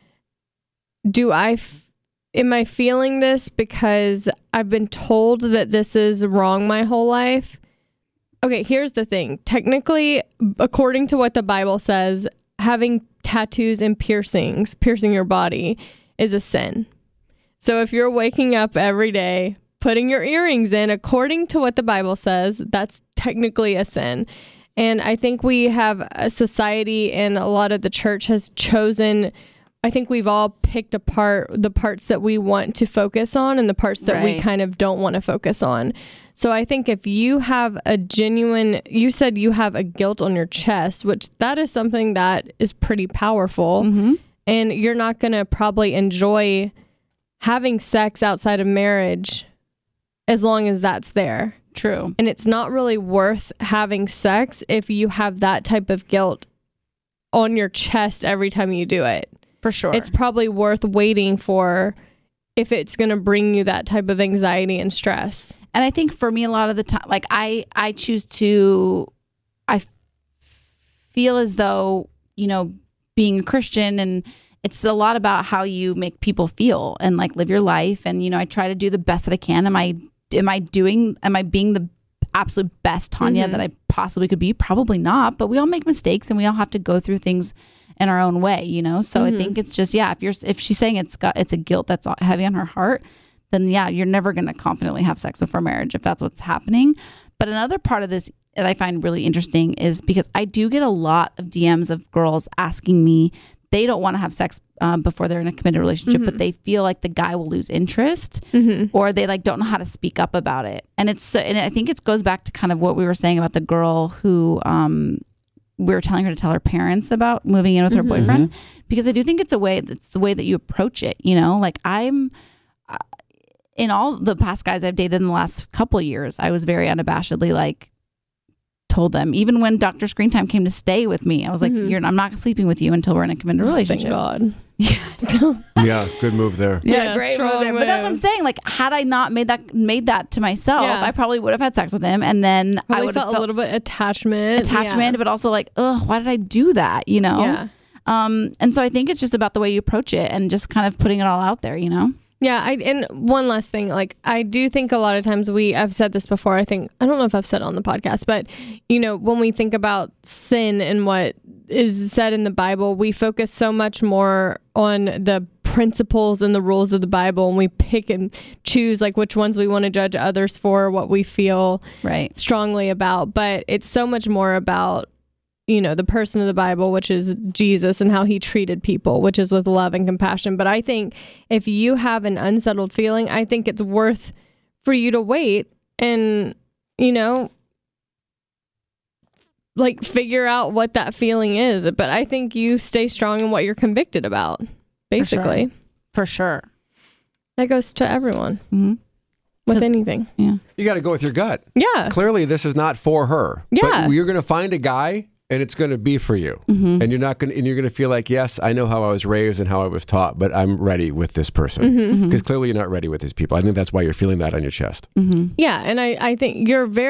am I feeling this because I've been told that this is wrong my whole life? Okay, here's the thing. Technically, according to what the Bible says, having tattoos and piercing your body is a sin. So if you're waking up every day, putting your earrings in, according to what the Bible says, that's technically a sin. And I think we have a society, and a lot of the church has chosen, I think we've all picked apart the parts that we want to focus on and the parts that we kind of don't want to focus on. So I think if you have a genuine, you said you have a guilt on your chest, which that is something that is pretty powerful. And you're not going to probably enjoy having sex outside of marriage as long as that's there. True. And it's not really worth having sex if you have that type of guilt on your chest every time you do it. For sure. It's probably worth waiting for if it's going to bring you that type of anxiety and stress. And I think for me, a lot of the time, like I choose to, I feel as though, you know, being a Christian, and it's a lot about how you make people feel and like live your life. And, you know, I try to do the best that I can. Am I being the absolute best Tanya that I possibly could be? Probably not, but we all make mistakes and we all have to go through things in our own way, you know? So I think it's just, if she's saying it's a guilt that's heavy on her heart, then you're never going to confidently have sex before marriage if that's what's happening. But another part of this that I find really interesting is because I do get a lot of DMs of girls asking me, they don't want to have sex before they're in a committed relationship, but they feel like the guy will lose interest or they like don't know how to speak up about it. And and I think it goes back to kind of what we were saying about the girl who we were telling her to tell her parents about moving in with her boyfriend, because I do think it's the way that you approach it. You know, like I'm in all the past guys I've dated in the last couple of years, I was very unabashedly like told them, even when Dr. Screen Time came to stay with me, I was like, I'm not sleeping with you until we're in a committed relationship. Thank God. Yeah, good move there. Yeah, great move there. But that's what I'm saying. Like, had I not made that to myself, I probably would have had sex with him, and then I would have felt a little bit attachment, but also like, why did I do that? You know? Yeah. And so I think it's just about the way you approach it and just kind of putting it all out there, you know? Yeah, and one last thing, like I do think a lot of times I've said this before, I don't know if I've said it on the podcast, but you know, when we think about sin and what is said in the Bible, we focus so much more on the principles and the rules of the Bible, and we pick and choose like which ones we want to judge others for, what we feel strongly about. But it's so much more about, you know, the person of the Bible, which is Jesus, and how he treated people, which is with love and compassion. But I think if you have an unsettled feeling, I think it's worth for you to wait and, you know, like figure out what that feeling is. But I think you stay strong in what you're convicted about, basically. For sure. That goes to everyone. With anything. Yeah. You got to go with your gut. Yeah. Clearly, this is not for her. Yeah. But you're going to find a guy, and it's going to be for you. And you're going to feel like, yes, I know how I was raised and how I was taught, but I'm ready with this person. Because clearly you're not ready with these people. I think that's why you're feeling that on your chest. Yeah. And I think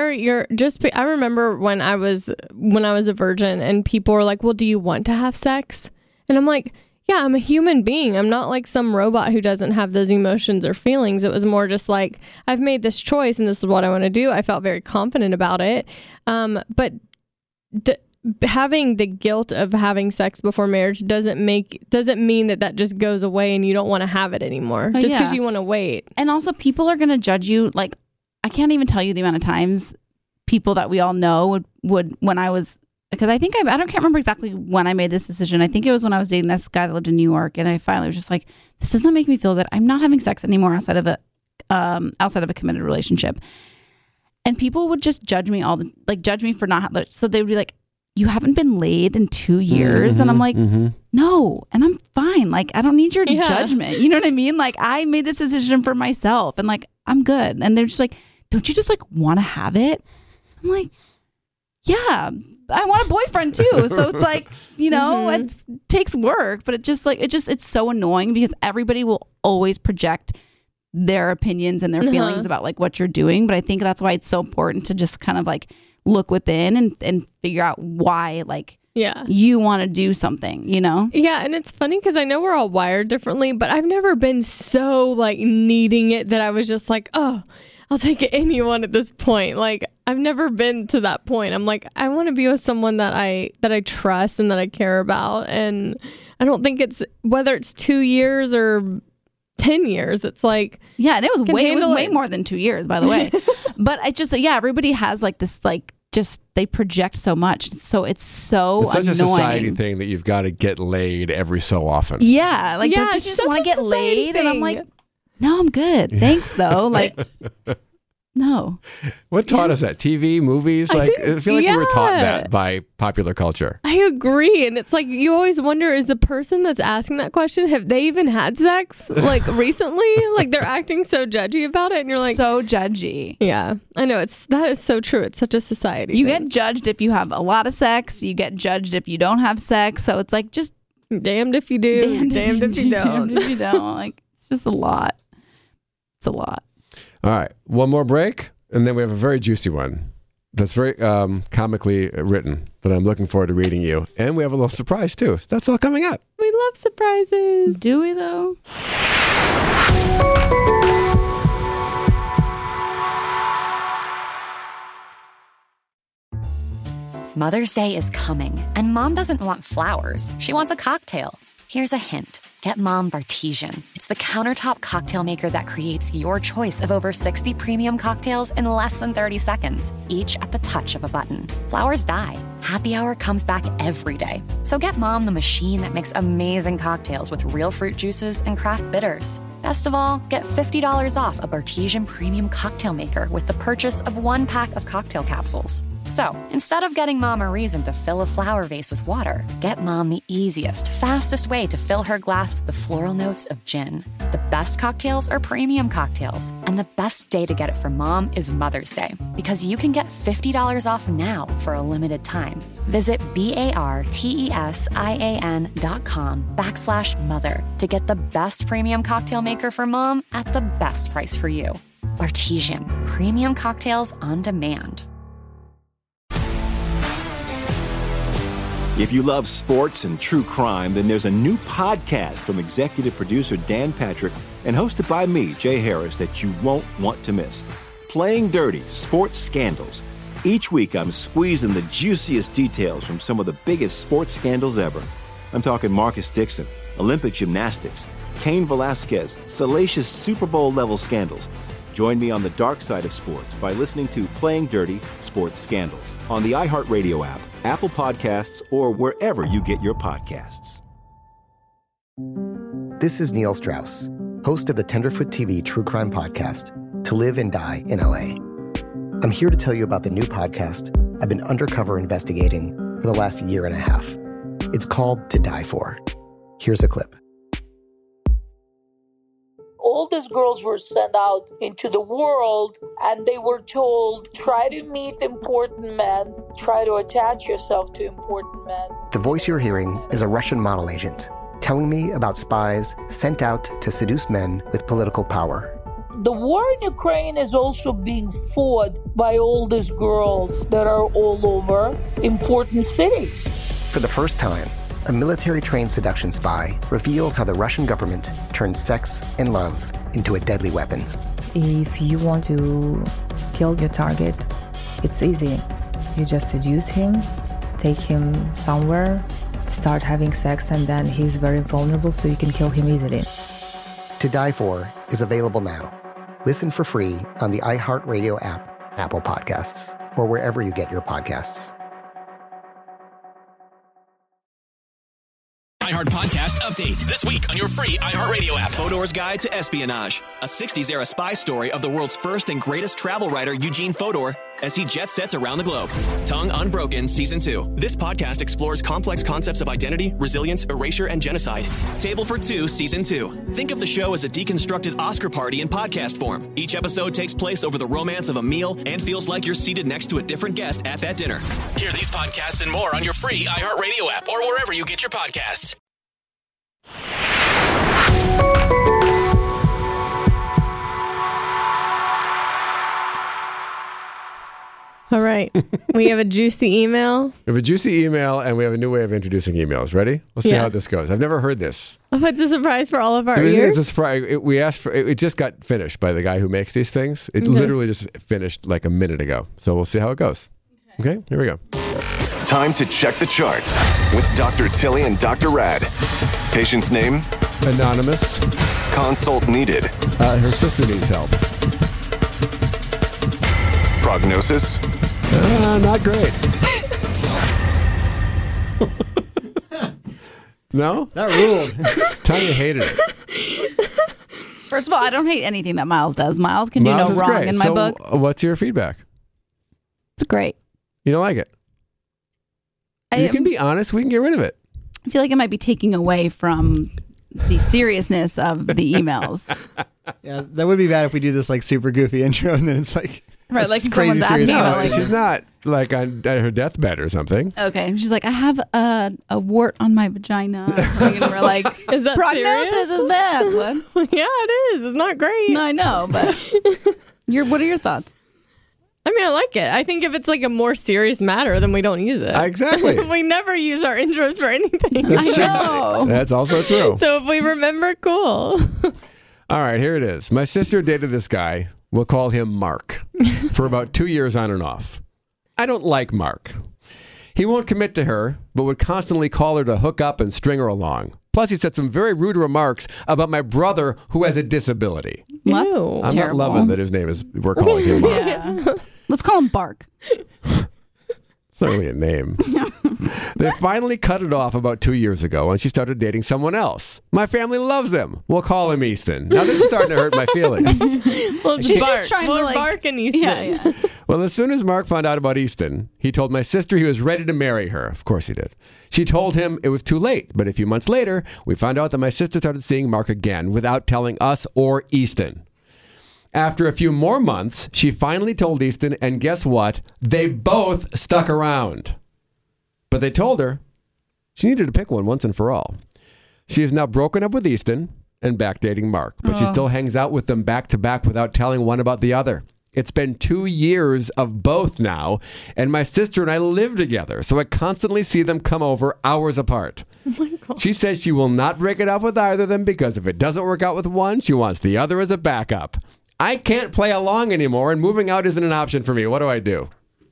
I remember when I was a virgin and people were like, well, do you want to have sex? And I'm like, yeah, I'm a human being. I'm not like some robot who doesn't have those emotions or feelings. It was more just like, I've made this choice and this is what I want to do. I felt very confident about it. But having the guilt of having sex before marriage doesn't mean that just goes away and you don't want to have it anymore just because you want to wait. And also people are going to judge you. Like, I can't even tell you the amount of times people that we all know would when I was, because I think can't remember exactly when I made this decision. I think it was when I was dating this guy that lived in New York, and I finally was just like, this does not make me feel good. I'm not having sex anymore outside of a committed relationship. And people would just judge me judge me for not, so they would be like, you haven't been laid in 2 years. And I'm like, no, and I'm fine. Like, I don't need your judgment. You know what I mean? Like, I made this decision for myself and like, I'm good. And they're just like, don't you just like want to have it? I'm like, yeah, I want a boyfriend too. So it's like, you know, it takes work, but it's so annoying because everybody will always project their opinions and their feelings about like what you're doing. But I think that's why it's so important to just kind of like look within and figure out why you want to do something, you know? Yeah. And it's funny because I know we're all wired differently, but I've never been so like needing it that I was just like, oh, I'll take anyone at this point. Like, I've never been to that point. I'm like, I want to be with someone that I trust and that I care about. And I don't think it's whether it's 2 years or 10 years. It's like, yeah, and it was way more than 2 years, by the way. But I just, everybody has like this like they project so much. So it's so It's such annoying. a society thing that you've got to get laid every so often. Yeah. Like, don't you just want to get laid? Thing. And I'm like, no, I'm good. Thanks, though. Like, no. What taught us that? TV, movies? I feel like we were taught that by popular culture. I agree. And it's like, you always wonder, is the person that's asking that question, have they even had sex like recently? Like, they're acting so judgy about it. And you're like, so judgy. Yeah, I know. That is so true. It's such a society You thing. get judged if you have a lot of sex. You get judged if you don't have sex. So it's like, just damned if you do, damned if you don't. Damned if you don't. Like, it's just a lot. It's a lot. All right. One more break, and then we have a very juicy one that's very comically written that I'm looking forward to reading you. And we have a little surprise, too. That's all coming up. We love surprises. Do we, though? Mother's Day is coming, and Mom doesn't want flowers. She wants a cocktail. Here's a hint. Get Mom Bartesian. It's the countertop cocktail maker that creates your choice of over 60 premium cocktails in less than 30 seconds, each at the touch of a button. Flowers die. Happy Hour comes back every day. So get Mom the machine that makes amazing cocktails with real fruit juices and craft bitters. Best of all, get $50 off a Bartesian premium cocktail maker with the purchase of 1 pack of cocktail capsules. So, instead of getting Mom a reason to fill a flower vase with water, get Mom the easiest, fastest way to fill her glass with the floral notes of gin. The best cocktails are premium cocktails, and the best day to get it for Mom is Mother's Day, because you can get $50 off now for a limited time. Visit BARTESIAN.com/mother to get the best premium cocktail maker for Mom at the best price for you. Bartesian, premium cocktails on demand. If you love sports and true crime, then there's a new podcast from executive producer Dan Patrick and hosted by me, Jay Harris, that you won't want to miss. Playing Dirty: Sports Scandals. Each week, I'm squeezing the juiciest details from some of the biggest sports scandals ever. I'm talking Marcus Dixon, Olympic gymnastics, Cain Velasquez, salacious Super Bowl-level scandals. Join me on the dark side of sports by listening to Playing Dirty: Sports Scandals on the iHeartRadio app, Apple Podcasts, or wherever you get your podcasts. This is Neil Strauss, host of the Tenderfoot TV true crime podcast, To Live and Die in LA. I'm here to tell you about the new podcast I've been undercover investigating for the last year and a half. It's called To Die For. Here's a clip. All these girls were sent out into the world and they were told, try to meet important men, try to attach yourself to important men. The voice you're hearing is a Russian model agent telling me about spies sent out to seduce men with political power. The war in Ukraine is also being fought by all these girls that are all over important cities. For the first time, a military-trained seduction spy reveals how the Russian government turned sex and love into a deadly weapon. If you want to kill your target, it's easy. You just seduce him, take him somewhere, start having sex, and then he's very vulnerable, so you can kill him easily. To Die For is available now. Listen for free on the iHeartRadio app, Apple Podcasts, or wherever you get your podcasts. iHeart Podcast Update. This week on your free iHeartRadio app. Fodor's Guide to Espionage. A 60s-era spy story of the world's first and greatest travel writer, Eugene Fodor, as he jet sets around the globe. Tongue Unbroken Season 2. This podcast explores complex concepts of identity, resilience, erasure, and genocide. Table for Two Season 2. Think of the show as a deconstructed Oscar party in podcast form. Each episode takes place over the romance of a meal and feels like you're seated next to a different guest at that dinner. Hear these podcasts and more on your free iHeartRadio app or wherever you get your podcasts. All right. We have a juicy email. We have a juicy email, and we have a new way of introducing emails. Ready? Let's see how this goes. I've never heard this. Oh, it's a surprise for all of our ears. It's a surprise. We asked for it. Just got finished by the guy who makes these things. It literally just finished like a minute ago. So we'll see how it goes. Okay, here we go. Time to check the charts with Dr. Tilly and Dr. Rad. Patient's name? Anonymous. Consult needed. Her sister needs help. Prognosis? Not great. No? That ruled. Tanya hated it. First of all, I don't hate anything that Miles does. Miles can do Miles no is wrong great. in my book. What's your feedback? It's great. You don't like it? You can be honest. We can get rid of it. I feel like it might be taking away from the seriousness of the emails. Yeah, that would be bad if we do this like super goofy intro and then it's like right, like crazy someone's asking serious. about, like, She's not like on her deathbed or something. Okay, she's like, I have a wart on my vagina. And we're like, Is that prognosis serious? is bad. What? Yeah, it is. It's not great. No, I know, but what are your thoughts? I mean, I like it. I think if it's like a more serious matter, then we don't use it. Exactly. We never use our intros for anything. I know. That's also true. So if we remember, cool. All right, here it is. My sister dated this guy. We'll call him Mark. For about 2 years on and off. I don't like Mark. He won't commit to her, but would constantly call her to hook up and string her along. Plus, he said some very rude remarks about my brother who has a disability. What? I'm not loving that his name is, we're calling him Mark. Yeah. Let's call him Bark. It's not really a name. They finally cut it off about 2 years ago, and she started dating someone else. My family loves him. We'll call him Easton. Now, this is starting to hurt my feelings. Well, She's just trying to like Bark and Easton. Yeah. Well, as soon as Mark found out about Easton, he told my sister he was ready to marry her. Of course he did. She told him it was too late, but a few months later, we found out that my sister started seeing Mark again without telling us or Easton. After a few more months, she finally told Easton, and guess what? They both stuck around. But they told her she needed to pick one once and for all. She is now broken up with Easton and back dating Mark, but she still hangs out with them back to back without telling one about the other. It's been 2 years of both now, and my sister and I live together, so I constantly see them come over hours apart. Oh my God. She says she will not break it up with either of them because if it doesn't work out with one, she wants the other as a backup. I can't play along anymore, and moving out isn't an option for me. What do I do?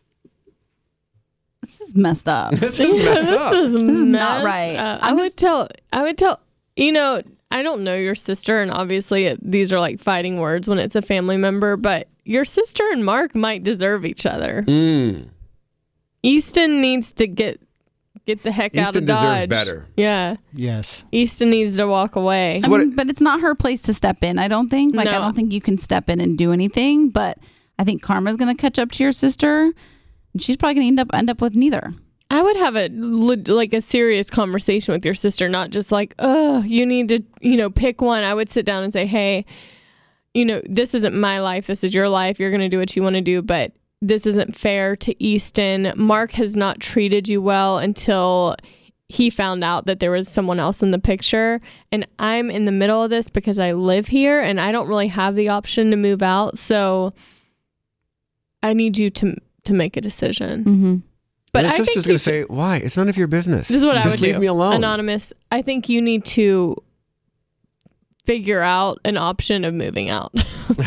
This is messed up. This is messed up. This is not right. I would tell, you know, I don't know your sister, and obviously these are like fighting words when it's a family member, but your sister and Mark might deserve each other. Easton needs to get the heck out of Dodge. Easton deserves better. Yeah. Yes. Easton needs to walk away. I mean, but it's not her place to step in, I don't think. Like, No. I don't think you can step in and do anything, but I think karma's going to catch up to your sister, and she's probably going to end up with neither. I would have a serious conversation with your sister, not just like, oh, you need to, pick one. I would sit down and say, hey, this isn't my life. This is your life. You're going to do what you want to do, but this isn't fair to Easton. Mark has not treated you well until he found out that there was someone else in the picture. And I'm in the middle of this because I live here and I don't really have the option to move out. So I need you to make a decision. Mm-hmm. But his sister's going to say, why? It's none of your business. This is what I would do. Just leave me alone. Anonymous, I think you need to figure out an option of moving out.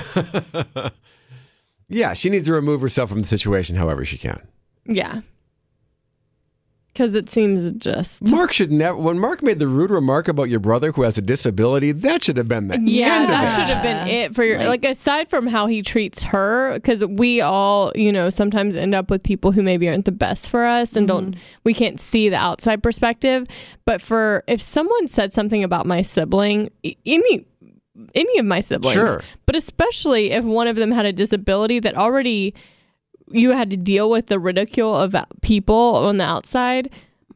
Yeah, she needs to remove herself from the situation however she can. Yeah. Because it seems just... Mark should never... When Mark made the rude remark about your brother who has a disability, that should have been the end of that it. should have been it for your... Like, aside from how he treats her, because we all, sometimes end up with people who maybe aren't the best for us and we can't see the outside perspective. But if someone said something about my sibling, any of my siblings, sure, but especially if one of them had a disability that already... you had to deal with the ridicule of people on the outside,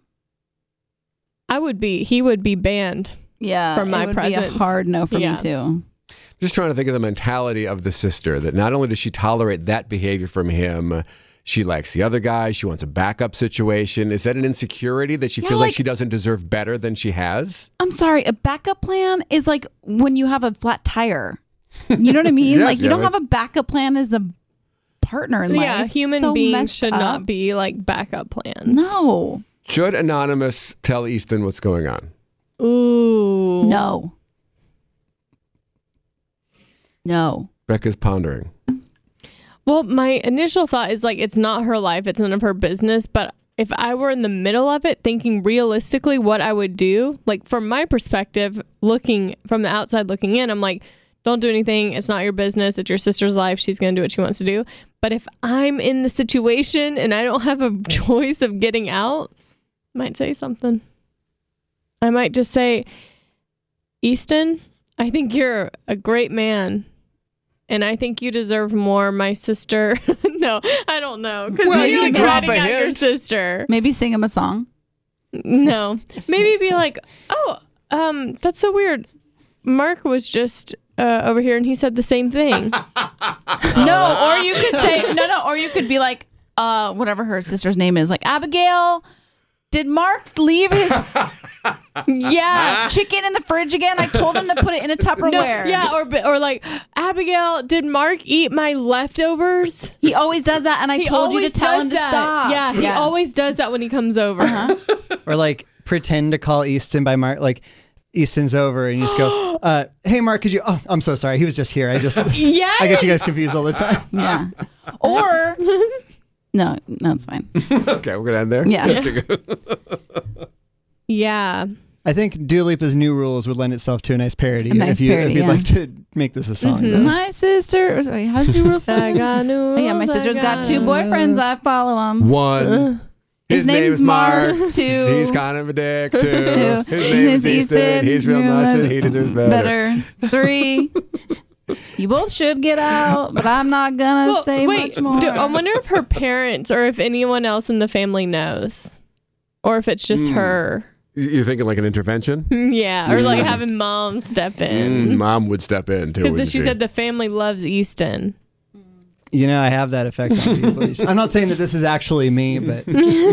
he would be banned from my presence. Be a hard no for me too. Just trying to think of the mentality of the sister, that not only does she tolerate that behavior from him, she likes the other guy, she wants a backup situation. Is that an insecurity that she feels like she doesn't deserve better than she has? I'm sorry, a backup plan is like when you have a flat tire. You know what I mean? Yes, you don't have a backup plan as a partner in life. Yeah, human beings should not be like backup plans. No. Should Anonymous tell Easton what's going on? Ooh. No. Becca's pondering. Well, my initial thought is like, it's not her life. It's none of her business. But if I were in the middle of it, thinking realistically what I would do, like from my perspective, looking from the outside looking in, I'm like, Don't do anything. It's not your business. It's your sister's life. She's going to do what she wants to do. But if I'm in the situation and I don't have a choice of getting out, I might say something. I might just say, Easton, I think you're a great man. And I think you deserve more, my sister. No, I don't know. Because you're like ratting out your sister. Maybe sing him a song. No. Maybe be like, that's so weird. Mark was just over here and he said the same thing. No, or you could say, or you could be like, whatever her sister's name is, like, Abigail, did Mark leave his chicken in the fridge again? I told him to put it in a Tupperware. Or like, Abigail, did Mark eat my leftovers? He always does that, and I told you to tell him to stop. Yeah, he always does that when he comes over. Or like, pretend to call Easton by Mark, like, Easton's over and you just go, hey Mark, could you, I'm so sorry, he was just here. I get you guys confused all the time. Yeah. Or no, it's fine. Okay, we're gonna end there. Yeah. Yeah. I think Dua Lipa's New Rules would lend itself to a nice parody. If you'd like to make this a song. Mm-hmm. My sister, sorry, how's New Rules? I got new rules. Yeah, my sister's got 2 boyfriends. I follow them. 1. His name's Mark. 2. He's kind of a dick. 2. His name is Easton. He's real nice and he deserves better. 3. You both should get out, but I'm not gonna say much more. I wonder if her parents or if anyone else in the family knows, or if it's just her. You're thinking like an intervention? Yeah, or like having mom step in. Mom would step in too. Because she said the family loves Easton. You know, I have that effect on people. I'm not saying that this is actually me, but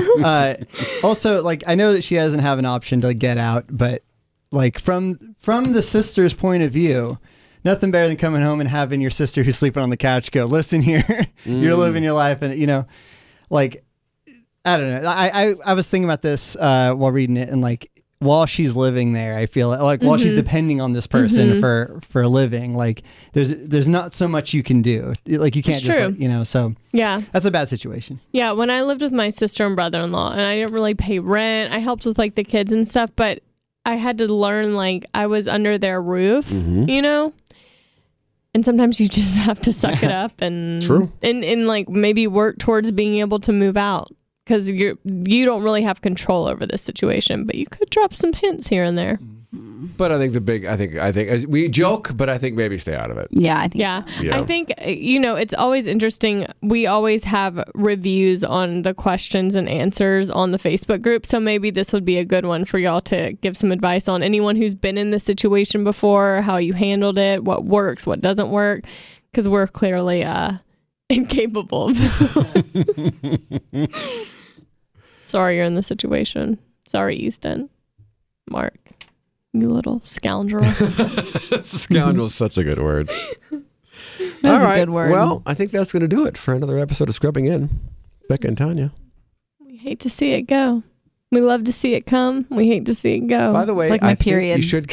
also, like, I know that she doesn't have an option to get out, but like from the sister's point of view, nothing better than coming home and having your sister who's sleeping on the couch go, listen here, you're living your life, and like, I don't know. I was thinking about this while reading it, and like, while she's living there, I feel like while she's depending on this person for a living, like there's not so much you can do. Like you can't just so yeah, that's a bad situation. Yeah, when I lived with my sister and brother-in-law, and I didn't really pay rent, I helped with like the kids and stuff, but I had to learn like I was under their roof, and sometimes you just have to suck it up and like maybe work towards being able to move out. Because you don't really have control over this situation, but you could drop some hints here and there. But I think I think we joke, but I think maybe stay out of it. Yeah, I think. Yeah, I think it's always interesting. We always have reviews on the questions and answers on the Facebook group, so maybe this would be a good one for y'all to give some advice on. Anyone who's been in this situation before, how you handled it, what works, what doesn't work, because we're clearly incapable of. Sorry you're in the situation. Sorry, Easton. Mark, you little scoundrel. Scoundrel is such a good word. That's a good word. Well, I think that's going to do it for another episode of Scrubbing In. Becca and Tanya. We hate to see it go. We love to see it come. We hate to see it go. By the way, like my period. You should.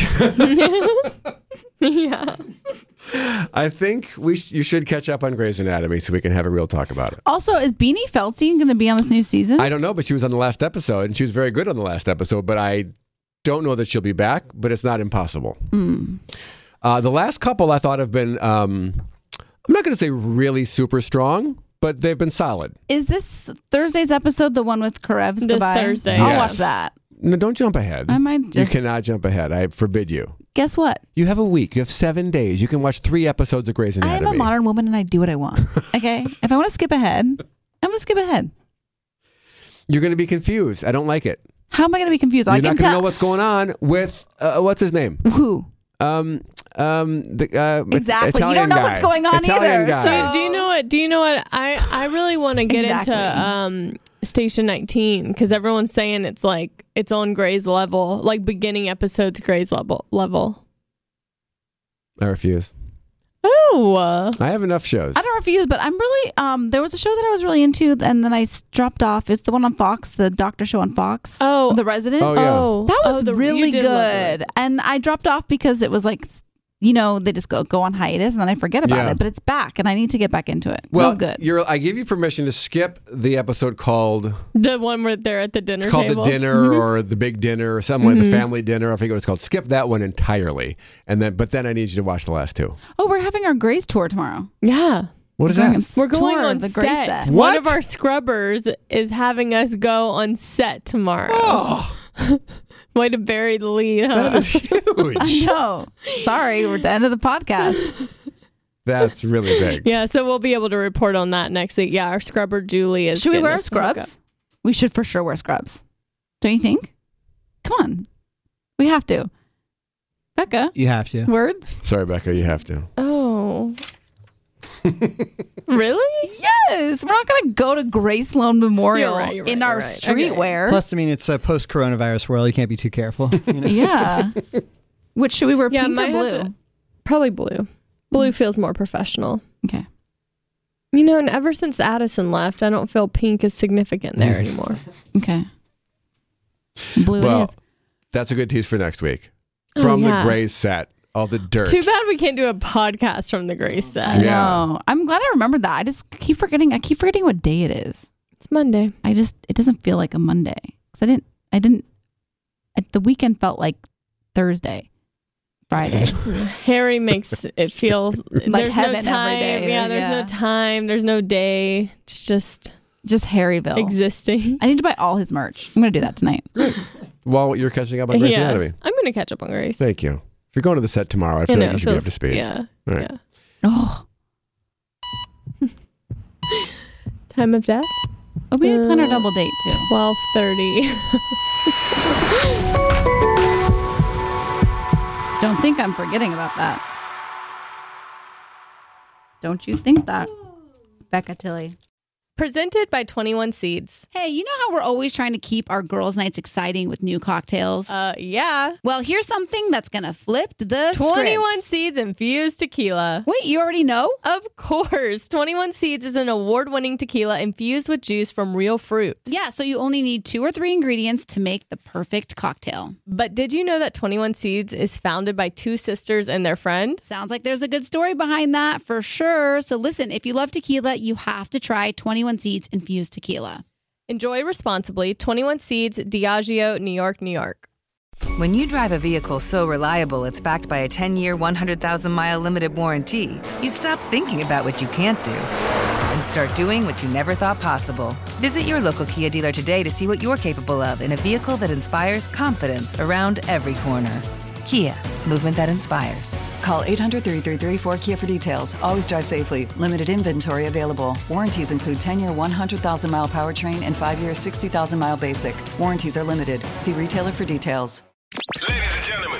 Yeah. I think you should catch up on Grey's Anatomy so we can have a real talk about it. Also, is Beanie Feldstein going to be on this new season? I don't know, but she was on the last episode, and she was very good on the last episode, but I don't know that she'll be back, but it's not impossible. The last couple I thought have been, I'm not going to say really super strong, but they've been solid. Is this Thursday's episode the one with Karevska? This Thursday. I'll watch that. No, don't jump ahead. I might just... You cannot jump ahead. I forbid you. Guess what? You have a week. You have 7 days. You can watch 3 episodes of Grey's Anatomy. I'm a modern woman and I do what I want. Okay? If I want to skip ahead, I'm going to skip ahead. You're going to be confused. I don't like it. How am I going to be confused? You're not going to know what's going on with, what's his name? Who? Exactly. You don't know what's going on either. So do you know what? I really want to get into Station 19 because everyone's saying it's like it's on Grey's level, like beginning episodes Grey's level. I refuse. Oh, I have enough shows. I don't refuse, but I'm really there was a show that I was really into and then I dropped off. It's the one on Fox, the doctor show on Fox. Oh, The Resident. Oh, yeah. That was really good. And I dropped off because it was like they just go on hiatus and then I forget about it. But it's back and I need to get back into it. Well, Feels good. I give you permission to skip the episode called... The one where they're at the dinner table. It's called The Dinner or The Big Dinner or something like the family dinner. I forget what it's called. Skip that one entirely. But then I need you to watch the last two. Oh, we're having our Grace tour tomorrow. Yeah. What is that? We're going on the set. One of our scrubbers is having us go on set tomorrow. Oh. Way to bury the lead, huh? That is huge. I know. Sorry, we're at the end of the podcast. That's really big. Yeah, so we'll be able to report on that next week. Yeah, our scrubber Julie is. Should we wear scrubs? We should for sure wear scrubs. Don't you think? Come on. We have to. Becca. You have to. Words? Sorry, Becca, you have to. Oh. Really? Yes. We're not going to go to Grace Sloan Memorial in our streetwear. Plus, I mean, it's a post-coronavirus world. You can't be too careful. Yeah. Which should we wear, pink or blue? Probably blue. Blue feels more professional. Okay. And ever since Addison left, I don't feel pink is significant there anymore. Okay. Blue it is. That's a good tease for next week. From the Grace set. All the dirt. Too bad we can't do a podcast from the Grace set. I know. I'm glad I remembered that. I just keep forgetting. I keep forgetting what day it is. It's Monday. It doesn't feel like a Monday. Because the weekend felt like Thursday, Friday. Harry makes it feel like there's heaven no time. every day. Yeah, there's no time. There's no day. It's just Harryville existing. I need to buy all his merch. I'm going to do that tonight. While you're catching up on Grey's Anatomy. I'm going to catch up on Grace. Thank you. If you're going to the set tomorrow, I feel like you should be up to speed. Yeah. All right. Yeah. Oh. Time of death? Oh, we didn't plan our double date too. 12:30. Don't think I'm forgetting about that. Don't you think that, Becca Tilly? Presented by 21 Seeds. Hey, you know how we're always trying to keep our girls' nights exciting with new cocktails? Yeah. Well, here's something that's going to flip the 21 script. Seeds infused tequila. Wait, you already know? Of course. 21 Seeds is an award-winning tequila infused with juice from real fruit. Yeah, so you only need 2 or 3 ingredients to make the perfect cocktail. But did you know that 21 Seeds is founded by 2 sisters and their friend? Sounds like there's a good story behind that for sure. So listen, if you love tequila, you have to try 21 Seeds infused tequila. Enjoy responsibly. 21 Seeds, Diageo, New York, New York. When you drive a vehicle so reliable it's backed by a 10-year, 100,000-mile limited warranty, you stop thinking about what you can't do and start doing what you never thought possible. Visit your local Kia dealer today to see what you're capable of in a vehicle that inspires confidence around every corner. Kia, movement that inspires. Call 800-333-4KIA for details. Always drive safely. Limited inventory available. Warranties include 10-year 100,000-mile powertrain and 5-year 60,000-mile basic. Warranties are limited. See retailer for details. Ladies and gentlemen,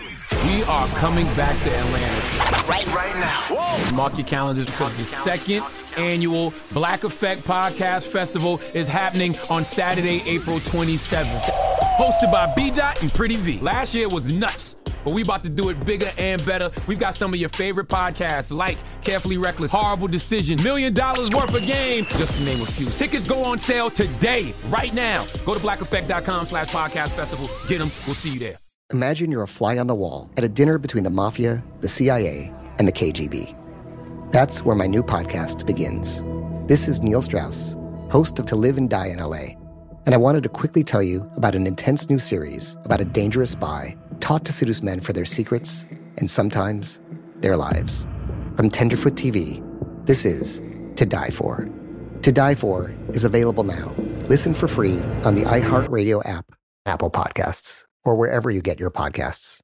we are coming back to Atlanta right now. Whoa. Mark your calendars because the second annual Black Effect Podcast Festival is happening on Saturday, April 27th. Hosted by B-Dot and Pretty V. Last year was nuts, but we about to do it bigger and better. We've got some of your favorite podcasts like Carefully Reckless, Horrible Decision, $1 Million Worth of Game, just to name a few. Tickets go on sale today, right now. Go to blackeffect.com/podcast festival. Get them. We'll see you there. Imagine you're a fly on the wall at a dinner between the mafia, the CIA, and the KGB. That's where my new podcast begins. This is Neil Strauss, host of To Live and Die in LA. And I wanted to quickly tell you about an intense new series about a dangerous spy taught to seduce men for their secrets and sometimes their lives. From Tenderfoot TV, this is To Die For. To Die For is available now. Listen for free on the iHeartRadio app, Apple Podcasts, or wherever you get your podcasts.